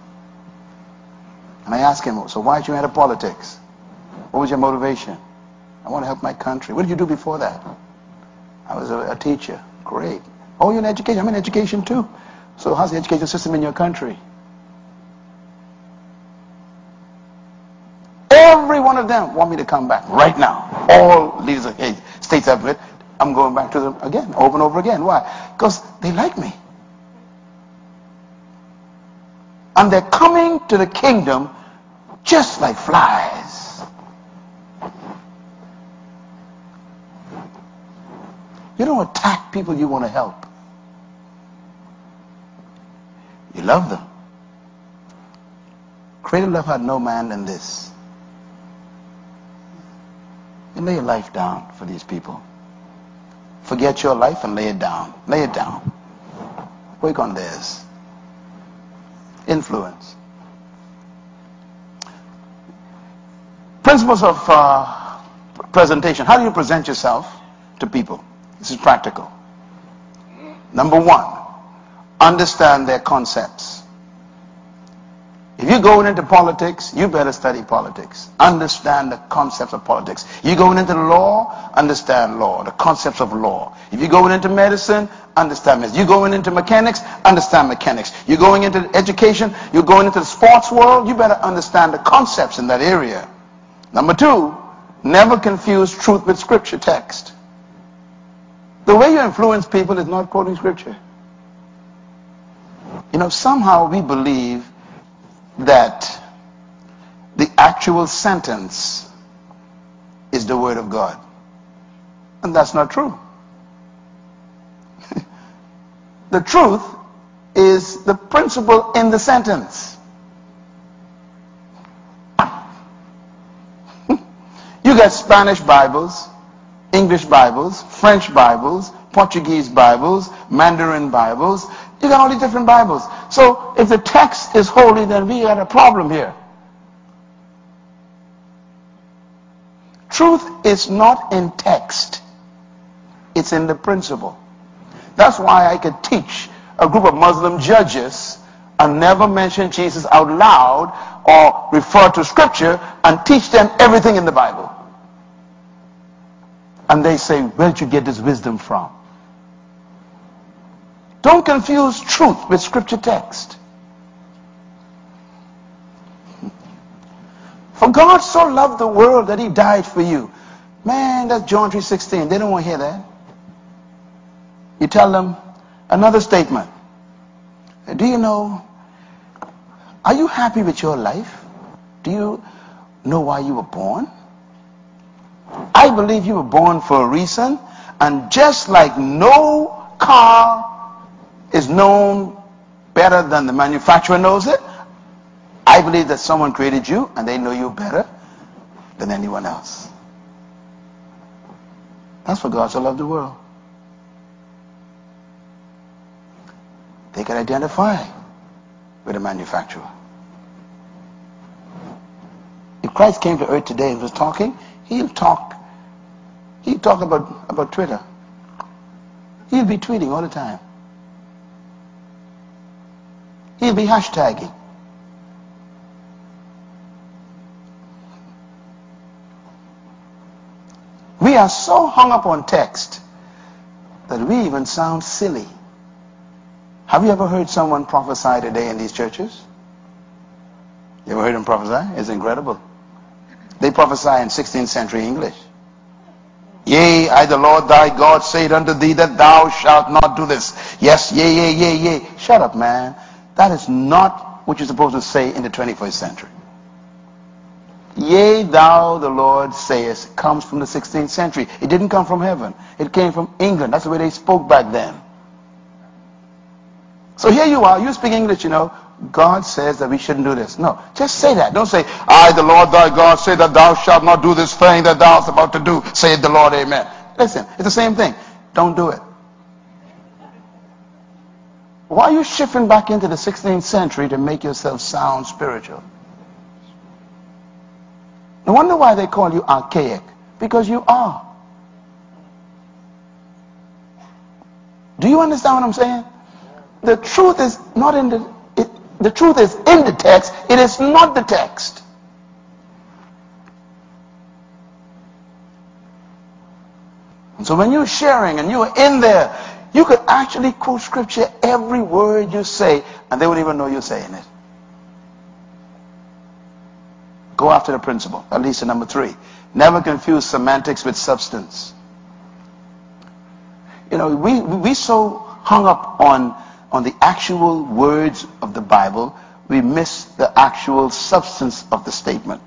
And I ask him, so why did you enter politics? What was your motivation? I want to help my country. What did you do before that? I was a, a teacher. Great. Oh, you're in education. I'm in education too. So how's the education system in your country? Every one of them want me to come back right now. All leaders of hey, states I've met, I'm going back to them again, over and over again. Why? Because they like me. And they're coming to the kingdom just like flies. You don't attack people you want to help. You love them. Greater love had no man than this. You lay your life down for these people. Forget your life and lay it down. Lay it down. Work on theirs. influence. Principles of uh, presentation. How do you present yourself to people? This is practical. Number one, understand their concepts. If you're going into politics, you better study politics. Understand the concepts of politics. You're going into law, understand law, the concepts of law. If you're going into medicine, understand medicine. You're going into mechanics, understand mechanics. You're going into education, you're going into the sports world, you better understand the concepts in that area. Number two, never confuse truth with scripture text. The way you influence people is not quoting scripture. You know, somehow we believe that the actual sentence is the word of God. And that's not true. The truth is the principle in the sentence. You get Spanish Bibles, English Bibles, French Bibles, Portuguese Bibles, Mandarin Bibles. You got all these different Bibles. So if the text is holy, then we got a problem here. Truth is not in text. It's in the principle. That's why I could teach a group of Muslim judges and never mention Jesus out loud or refer to scripture and teach them everything in the Bible. And they say, where did you get this wisdom from? Don't confuse truth with scripture text. For God so loved the world that he died for you. Man, that's John three sixteen. They don't want to hear that. You tell them another statement. Do you know, are you happy with your life? Do you know why you were born? I believe you were born for a reason. And just like no car is known better than the manufacturer knows it, I believe that someone created you and they know you better than anyone else. That's for God so loved the world. They can identify with the manufacturer. If Christ came to earth today and was talking, he'll talk. He'll talk about, about Twitter. He'll be tweeting all the time. He'll be hashtagging. We are so hung up on text that we even sound silly. Have you ever heard someone prophesy today in these churches? You ever heard them prophesy? It's incredible. They prophesy in sixteenth century English. Yea, I the Lord thy God said unto thee that thou shalt not do this. Yes, yea, yea, yea, yea. Shut up, man. That is not what you're supposed to say in the twenty-first century. Yea, thou the Lord sayest comes from the sixteenth century. It didn't come from heaven. It came from England. That's the way they spoke back then. So here you are, you speak English, you know. God says that we shouldn't do this. No, just say that. Don't say, I, the Lord thy God, say that thou shalt not do this thing that thou art about to do. Say the Lord, amen. Listen, it's the same thing. Don't do it. Why are you shifting back into the sixteenth century to make yourself sound spiritual? No wonder why they call you archaic. Because you are. Do you understand what I'm saying? The truth is not in the it, the truth is in the text. It is not the text. And so when you're sharing and you're in there, you could actually quote scripture every word you say, and they wouldn't even know you're saying it. Go after the principle. At least number three. Never confuse semantics with substance. You know, we we so hung up on on the actual words of the Bible, we miss the actual substance of the statement.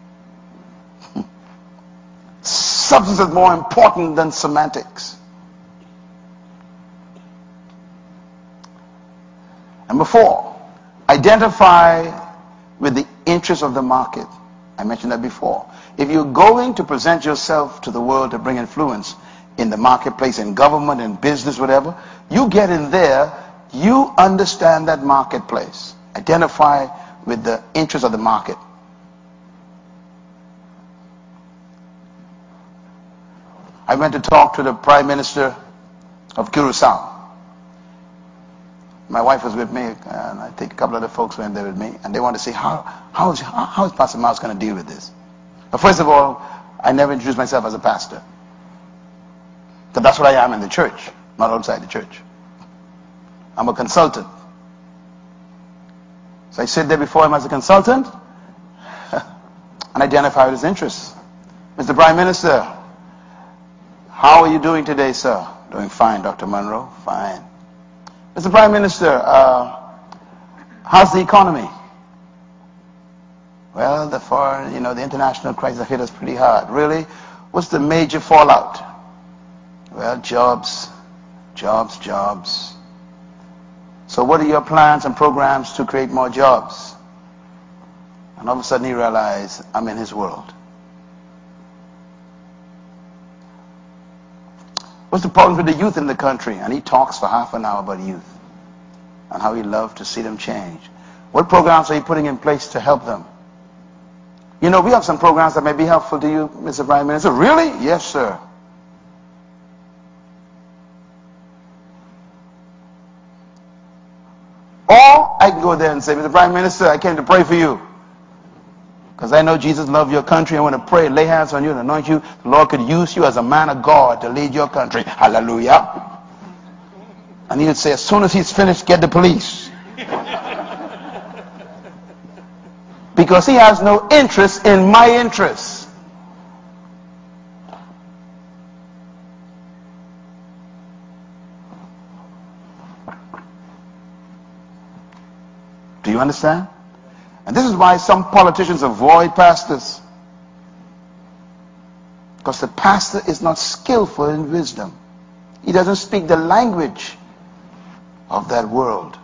Substance is more important than semantics. Number four, identify with the interests of the market. I mentioned that before. If you're going to present yourself to the world to bring influence in the marketplace, in government, in business, whatever, you get in there, you understand that marketplace. Identify with the interests of the market. I went to talk to the Prime Minister of Curacao. My wife was with me, and I think a couple other folks went there with me, and they wanted to see how how is, how, how is Pastor Miles going to deal with this. But first of all, I never introduced myself as a pastor, because that's what I am in the church, not outside the church. I'm a consultant. So I sit there before him as a consultant and identify with his interests. Mister Prime Minister, how are you doing today, sir? Doing fine, Doctor Monroe. Fine. Mister Prime Minister, uh, how's the economy? Well, the foreign, you know, the international crisis hit us pretty hard. Really? What's the major fallout? Well, jobs, jobs, jobs. So what are your plans and programs to create more jobs? And all of a sudden he realized, I'm in his world. What's the problem with the youth in the country? And he talks for half an hour about youth and how he loved to see them change. What programs are you putting in place to help them? You know, we have some programs that may be helpful to you, Mister Prime Minister. Really? Yes, sir. Or I can go there and say, Mister Prime Minister, I came to pray for you. Because I know Jesus loved your country. I want to pray, lay hands on you and anoint you. The Lord could use you as a man of God to lead your country. Hallelujah. And he would say, as soon as he's finished, get the police. Because he has no interest in my interests. Do you understand? And this is why some politicians avoid pastors. Because the pastor is not skillful in wisdom. He doesn't speak the language of that world.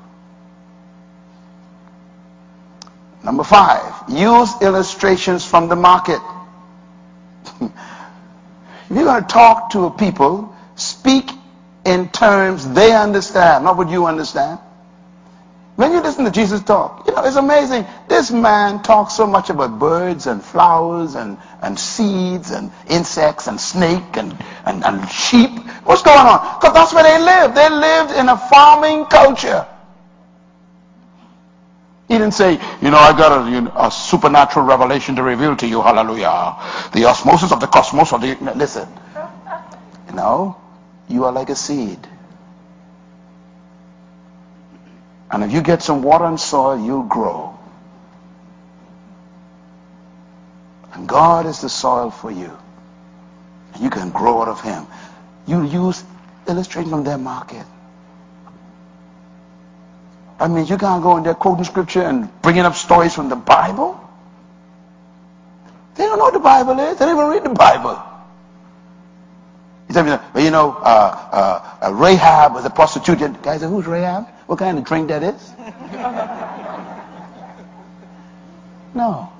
Number five, use illustrations from the market. If you're going to talk to a people, speak in terms they understand, not what you understand. When you listen to Jesus talk, you know, it's amazing. This man talks so much about birds and flowers and, and seeds and insects and snake and, and, and sheep. What's going on? Because that's where they lived. They lived in a farming culture. He didn't say, you know, I got a, you know, a supernatural revelation to reveal to you, hallelujah. The osmosis of the cosmos. Of the, listen, you know, you are like a seed. And if you get some water and soil, you'll grow. And God is the soil for you. And you can grow out of him. You use illustrating from their market. I mean, you can't go in there quoting scripture and bringing up stories from the Bible. They don't know what the Bible is. They don't even read the Bible. You tell me, well, you know, uh, uh, uh, Rahab was a prostitute. Guys, who's Rahab? What kind of drink that is? No.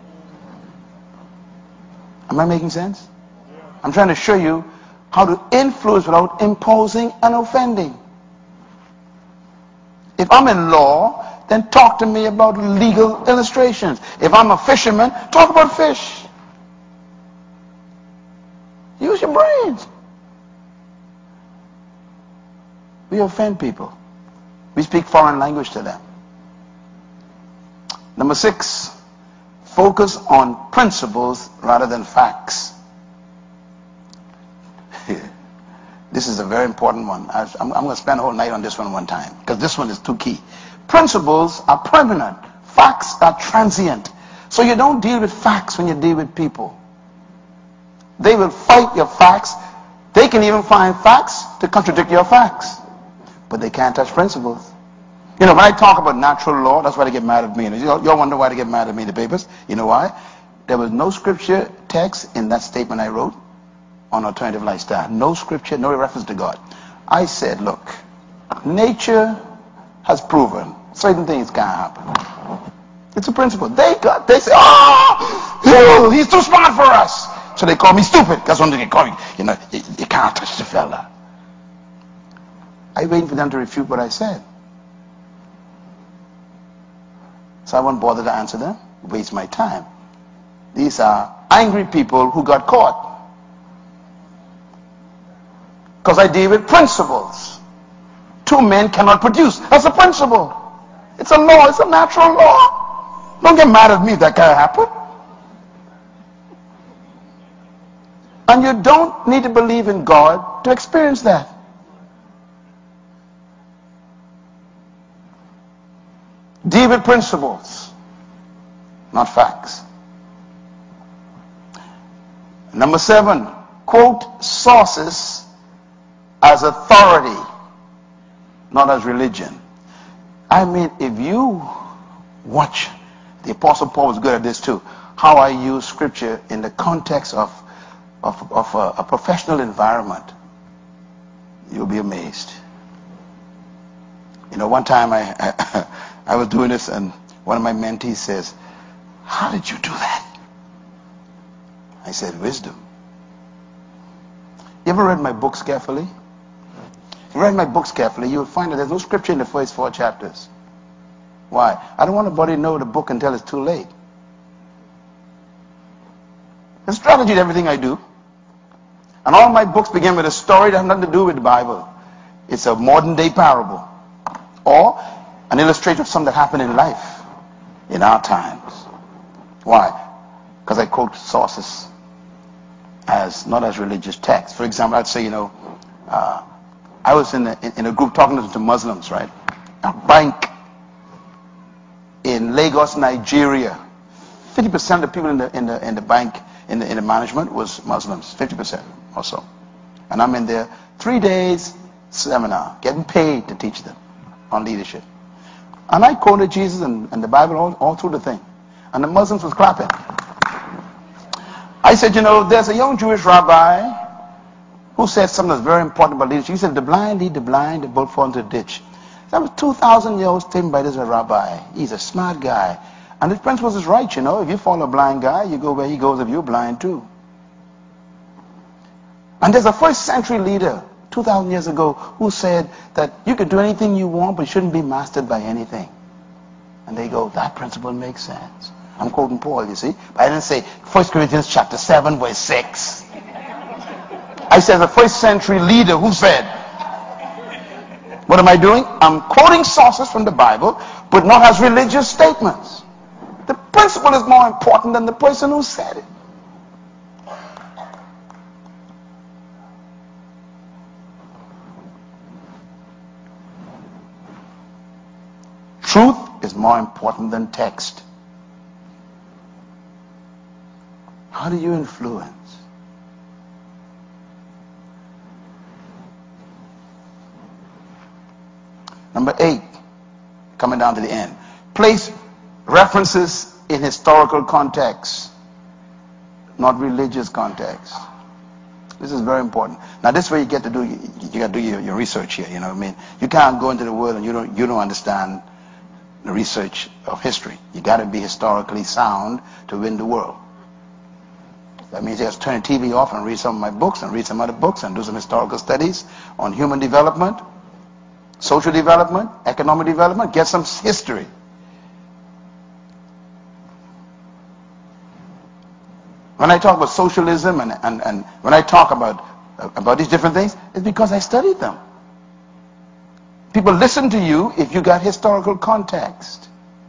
Am I making sense? I'm trying to show you how to influence without imposing and offending. If I'm in law, then talk to me about legal illustrations. If I'm a fisherman, talk about fish. Use your brains. We offend people. We speak foreign language to them. Number six, focus on principles rather than facts. This is a very important one. I'm, I'm going to spend a whole night on this one one time, because this one is too key. Principles are permanent. Facts are transient. So you don't deal with facts when you deal with people. They will fight your facts. They can even find facts to contradict your facts. But they can't touch principles. You know, when I talk about natural law, that's why they get mad at me. And you all wonder why they get mad at me in the papers. You know why? There was no scripture text in that statement I wrote on alternative lifestyle. No scripture, no reference to God. I said, look, nature has proven certain things can't happen. It's a principle. They got, they say, oh, he's too smart for us. So they call me stupid. That's when they call me, you know, you, you can't touch the fella. I waited for them to refute what I said. So I won't bother to answer them, waste my time. These are angry people who got caught. Because I deal with principles. Two men cannot produce. That's a principle. It's a law. It's a natural law. Don't get mad at me if that can't happen. And you don't need to believe in God to experience that. Deal with principles, not facts. Number seven, quote sources as authority, not as religion. I mean, if you watch, the Apostle Paul was good at this too, how I use scripture in the context of, of, of a, a professional environment, you'll be amazed. You know, one time I, I, I was doing this and one of my mentees says, how did you do that? I said, wisdom. You ever read my books carefully? If you read my books carefully, you'll find that there's no scripture in the first four chapters. Why? I don't want anybody to know the book until it's too late. There's strategy to everything I do. And all my books begin with a story that has nothing to do with the Bible. It's a modern day parable. Or an illustration of something that happened in life in our times. Why? Because I quote sources as not as religious texts. For example, I'd say, you know, uh, I was in a, in a group talking to Muslims, right? A bank in Lagos, Nigeria. fifty percent of the people in the in the in the bank in the in the management was Muslims. fifty percent or so. And I'm in there three days seminar, getting paid to teach them on leadership. And I quoted Jesus and, and the Bible all, all through the thing. And the Muslims was clapping. I said, you know, there's a young Jewish rabbi who said something that's very important about leadership. He said, the blind lead the blind, the boat fall into the ditch. That was two thousand years old statement by this rabbi. He's a smart guy. And his principle is right, you know. If you follow a blind guy, you go where he goes if you're blind too. And there's a first century leader two thousand years ago who said that you could do anything you want, but you shouldn't be mastered by anything. And they go, that principle makes sense. I'm quoting Paul, you see. But I didn't say First Corinthians chapter seven, verse six. I said the first century leader who said, what am I doing? I'm quoting sources from the Bible, but not as religious statements. The principle is more important than the person who said it. Truth is more important than text. How do you influence? Number eight, coming down to the end. Place references in historical context, not religious context. This is very important. Now, this way you get to do, you, you got to do your, your research here. You know what I mean? You can't go into the world and you don't you don't understand the research of history. You got to be historically sound to win the world. That means you have to turn the T V off and read some of my books and read some other books and do some historical studies on human development, social development, economic development. Get some history. When I talk about socialism and, and, and when I talk about, about these different things, it's because I studied them. People listen to you if you got historical context.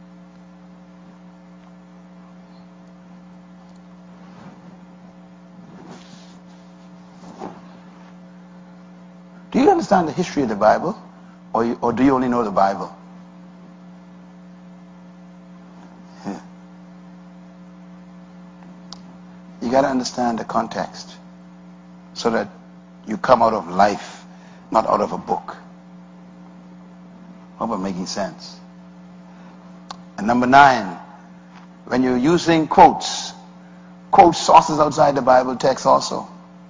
Do you understand the history of the Bible? Or, you, or do you only know the Bible? Yeah. You got to understand the context so that you come out of life, not out of a book. Hope I'm making sense. And number nine, when you're using quotes, quote sources outside the Bible text also.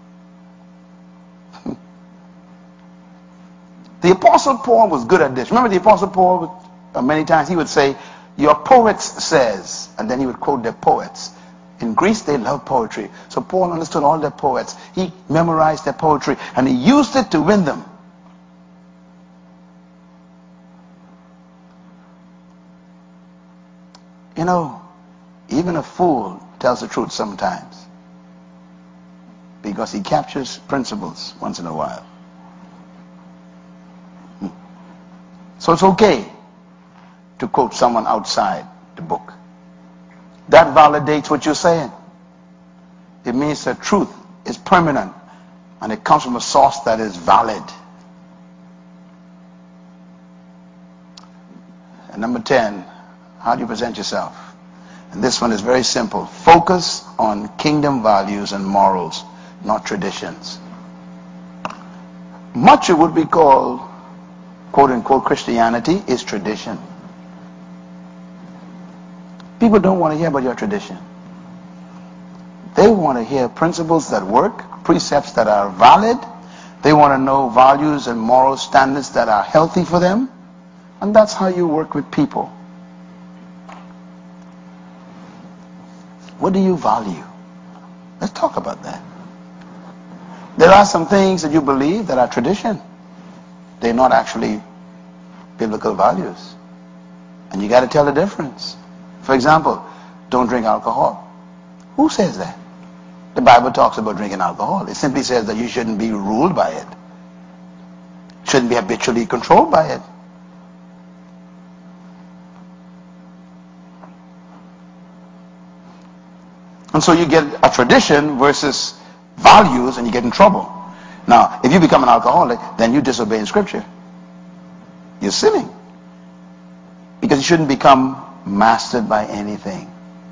The Apostle Paul was good at this. Remember the Apostle Paul, uh, many times he would say, your poets says, and then he would quote their poets. In Greece, they love poetry. So Paul understood all their poets. He memorized their poetry, and he used it to win them. You know, even a fool tells the truth sometimes, because he captures principles once in a while. So it's okay to quote someone outside the book. That validates what you're saying. It means that truth is permanent and it comes from a source that is valid. And number ten, how do you present yourself? And this one is very simple. Focus on kingdom values and morals, not traditions. Much of what we call quote unquote Christianity is tradition. People don't want to hear about your tradition. They want to hear principles that work, precepts that are valid. They want to know values and moral standards that are healthy for them. And that's how you work with people. What do you value? Let's talk about that. There are some things that you believe that are tradition. They're not actually biblical values. And you got to tell the difference. For example, don't drink alcohol. Who says that? The Bible talks about drinking alcohol. It simply says that you shouldn't be ruled by it. Shouldn't be habitually controlled by it. And so you get a tradition versus values and you get in trouble. Now, if you become an alcoholic, then you disobey in Scripture. You're sinning. Because you shouldn't become mastered by anything.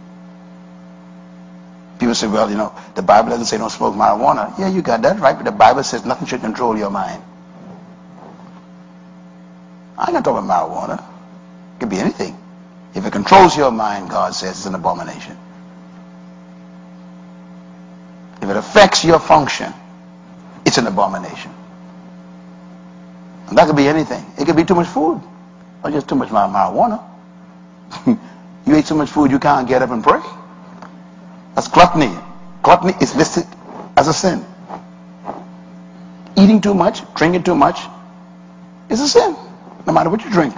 People say, well, you know, the Bible doesn't say don't smoke marijuana. Yeah, you got that right, but the Bible says nothing should control your mind. I'm not talking about marijuana. It could be anything. If it controls your mind, God says it's an abomination. If it affects your function, it's an abomination. And that could be anything. It could be too much food, or just too much marijuana. You ate so much food you can't get up and pray. That's gluttony. Gluttony is listed as a sin. Eating too much, drinking too much is a sin, no matter what you drink.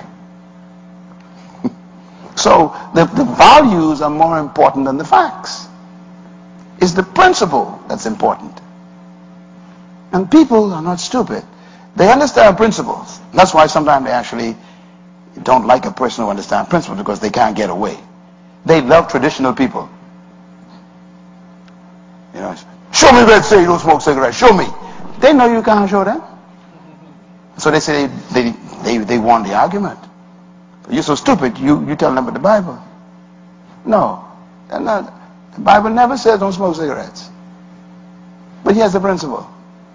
So the, the values are more important than the facts. It's the principle that's important. And people are not stupid. They understand principles. That's why sometimes they actually don't like a person who understands principles, because they can't get away. They love traditional people. You know, show me where it says you don't smoke cigarettes. Show me. They know you can't show them. So they say they, they, they, they won the argument. You're so stupid, you, you tell them about the Bible. No, they're not. The Bible never says don't smoke cigarettes. But here's the principle.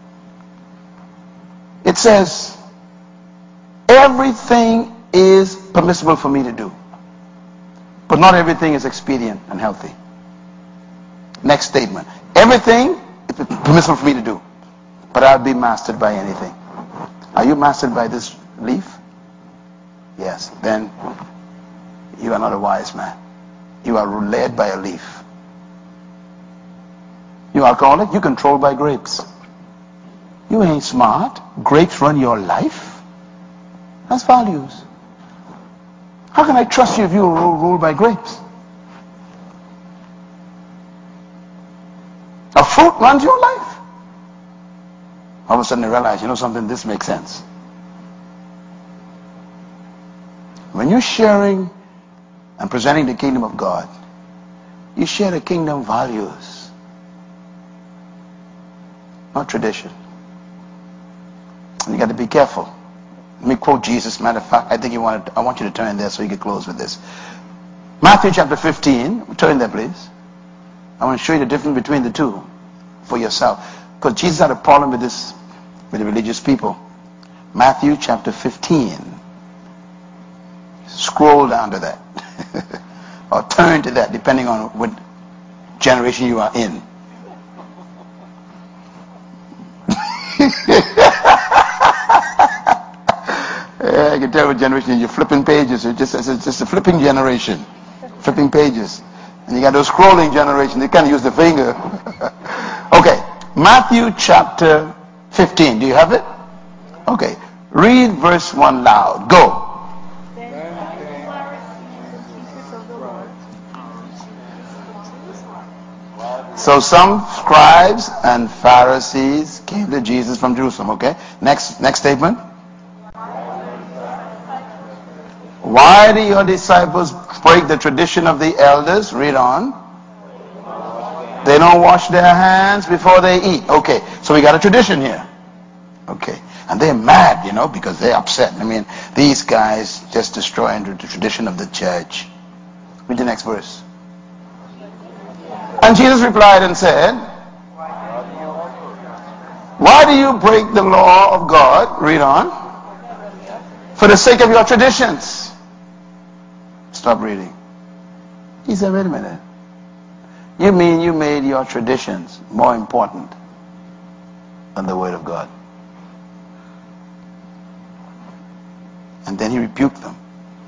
It says everything is permissible for me to do, but not everything is expedient and healthy. Next statement. Everything is permissible for me to do, but I'll be mastered by anything. Are you mastered by this leaf? Yes. Then you are not a wise man. You are led by a leaf. You alcoholic, you're controlled by grapes. You ain't smart. Grapes run your life. That's values. How can I trust you if you're ruled by grapes? A fruit runs your life. All of a sudden you realize, you know something, this makes sense. When you're sharing and presenting the kingdom of God, you share the kingdom values, not tradition. And you got to be careful. Let me quote Jesus. Matter of fact, I think you wanted, I want you to turn there so you can close with this. Matthew chapter fifteen. Turn there, please. I want to show you the difference between the two for yourself. Because Jesus had a problem with this, with the religious people. Matthew chapter fifteen. Scroll down to that. Or turn to that, depending on what generation you are in. Yeah, I can tell what generation you're flipping pages. It's just, it's just a flipping generation. Flipping pages. And you got those scrolling generation. They can't use the finger. Okay. Matthew chapter fifteen. Do you have it? Okay. Read verse one loud. Go. Then the Pharisees and teachers of the law So some scribes and Pharisees came to Jesus from Jerusalem. Okay. Next, next statement. Why do your disciples break the tradition of the elders? Read on. They don't wash their hands before they eat. Okay. So we got a tradition here. Okay. And they're mad, you know, because they're upset. I mean, these guys just destroying the tradition of the church. Read the next verse. And Jesus replied and said, why do you break the law of God? Read on. For the sake of your traditions. Stop reading. He said, wait a minute. You mean you made your traditions more important than the word of God? And then he rebuked them.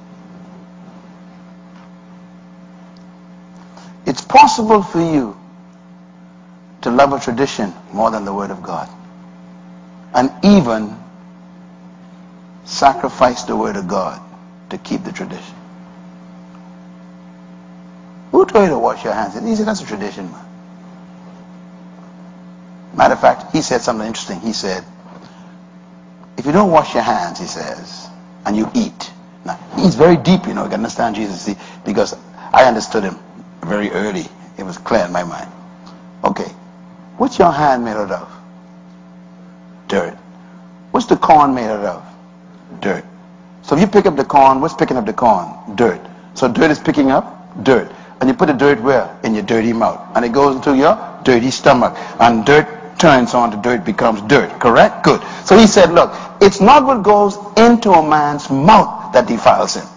It's possible for you to love a tradition more than the word of God, and even sacrifice the word of God to keep the tradition. Who told you to wash your hands? He said, that's a tradition, man. Matter of fact, he said something interesting. He said, if you don't wash your hands, he says, and you eat. Now, he's very deep, you know, you can understand Jesus, see, because I understood him very early. It was clear in my mind. Okay, what's your hand made out of? Dirt. What's the corn made out of? Dirt. So if you pick up the corn, what's picking up the corn? Dirt. So dirt is picking up dirt. And you put the dirt where? In your dirty mouth. And it goes into your dirty stomach. And dirt turns on to dirt, becomes dirt. Correct? Good. So he said, look, it's not what goes into a man's mouth that defiles him.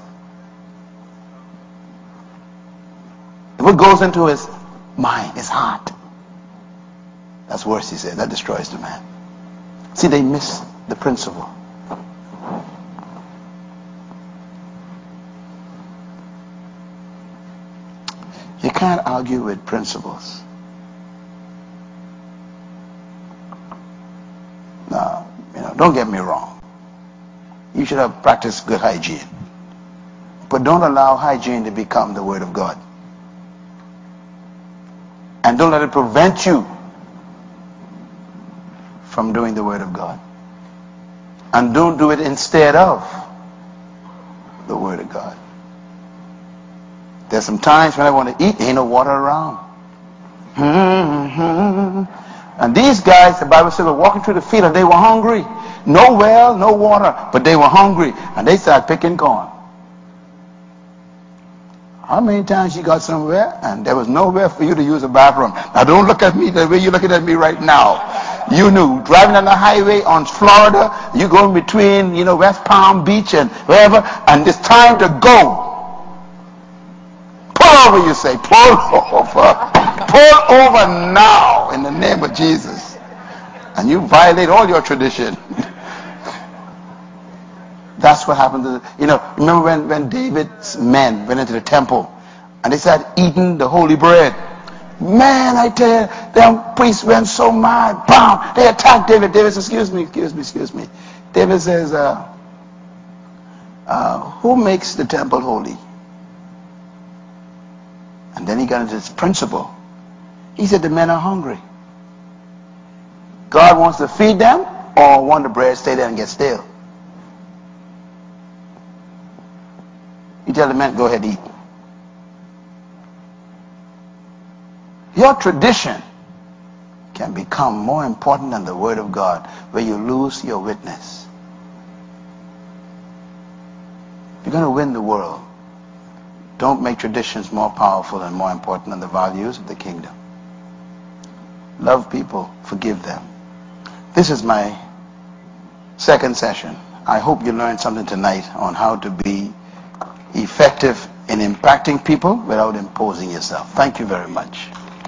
What goes into his mind, his heart. That's worse, he said. That destroys the man. See, they miss the principle. You can't argue with principles. Now, you know, don't get me wrong. You should have practiced good hygiene. But don't allow hygiene to become the word of God. And don't let it prevent you from doing the word of God. And don't do it instead of the word of God. There's some times when I want to eat, there ain't no water around. Mm-hmm. And these guys, the Bible says, were walking through the field and they were hungry. No well, no water, but they were hungry. And they started picking corn. How many times you got somewhere and there was nowhere for you to use a bathroom? Now don't look at me the way you're looking at me right now. You knew, driving on the highway on Florida, you going between, you know, West Palm Beach and wherever, and it's time to go. Pull over, you say. Pull over. Pull over now in the name of Jesus. And you violate all your tradition. That's what happened to the, you know, remember when, when David's men went into the temple and they started eating the holy bread. Man, I tell you, them priests went so mad. Bam! They attacked David. David says, excuse me, excuse me, excuse me. David says, uh, uh, who makes the temple holy? And then he got into this principle. He said the men are hungry. God wants to feed them or want the bread to stay there and get stale? You tell the men, go ahead and eat. Your tradition can become more important than the word of God, where you lose your witness. If you're going to win the world, don't make traditions more powerful and more important than the values of the kingdom. Love people, forgive them. This is my second session. I hope you learned something tonight on how to be effective in impacting people without imposing yourself. Thank you very much.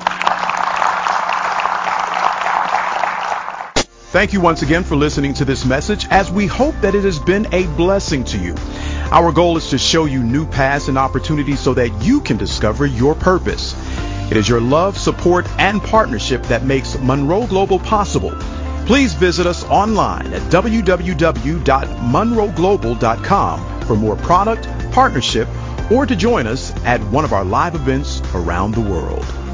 Thank you once again for listening to this message, as we hope that it has been a blessing to you. Our goal is to show you new paths and opportunities so that you can discover your purpose. It is your love, support, and partnership that makes Monroe Global possible. Please visit us online at w w w dot monroe global dot com for more product, partnership, or to join us at one of our live events around the world.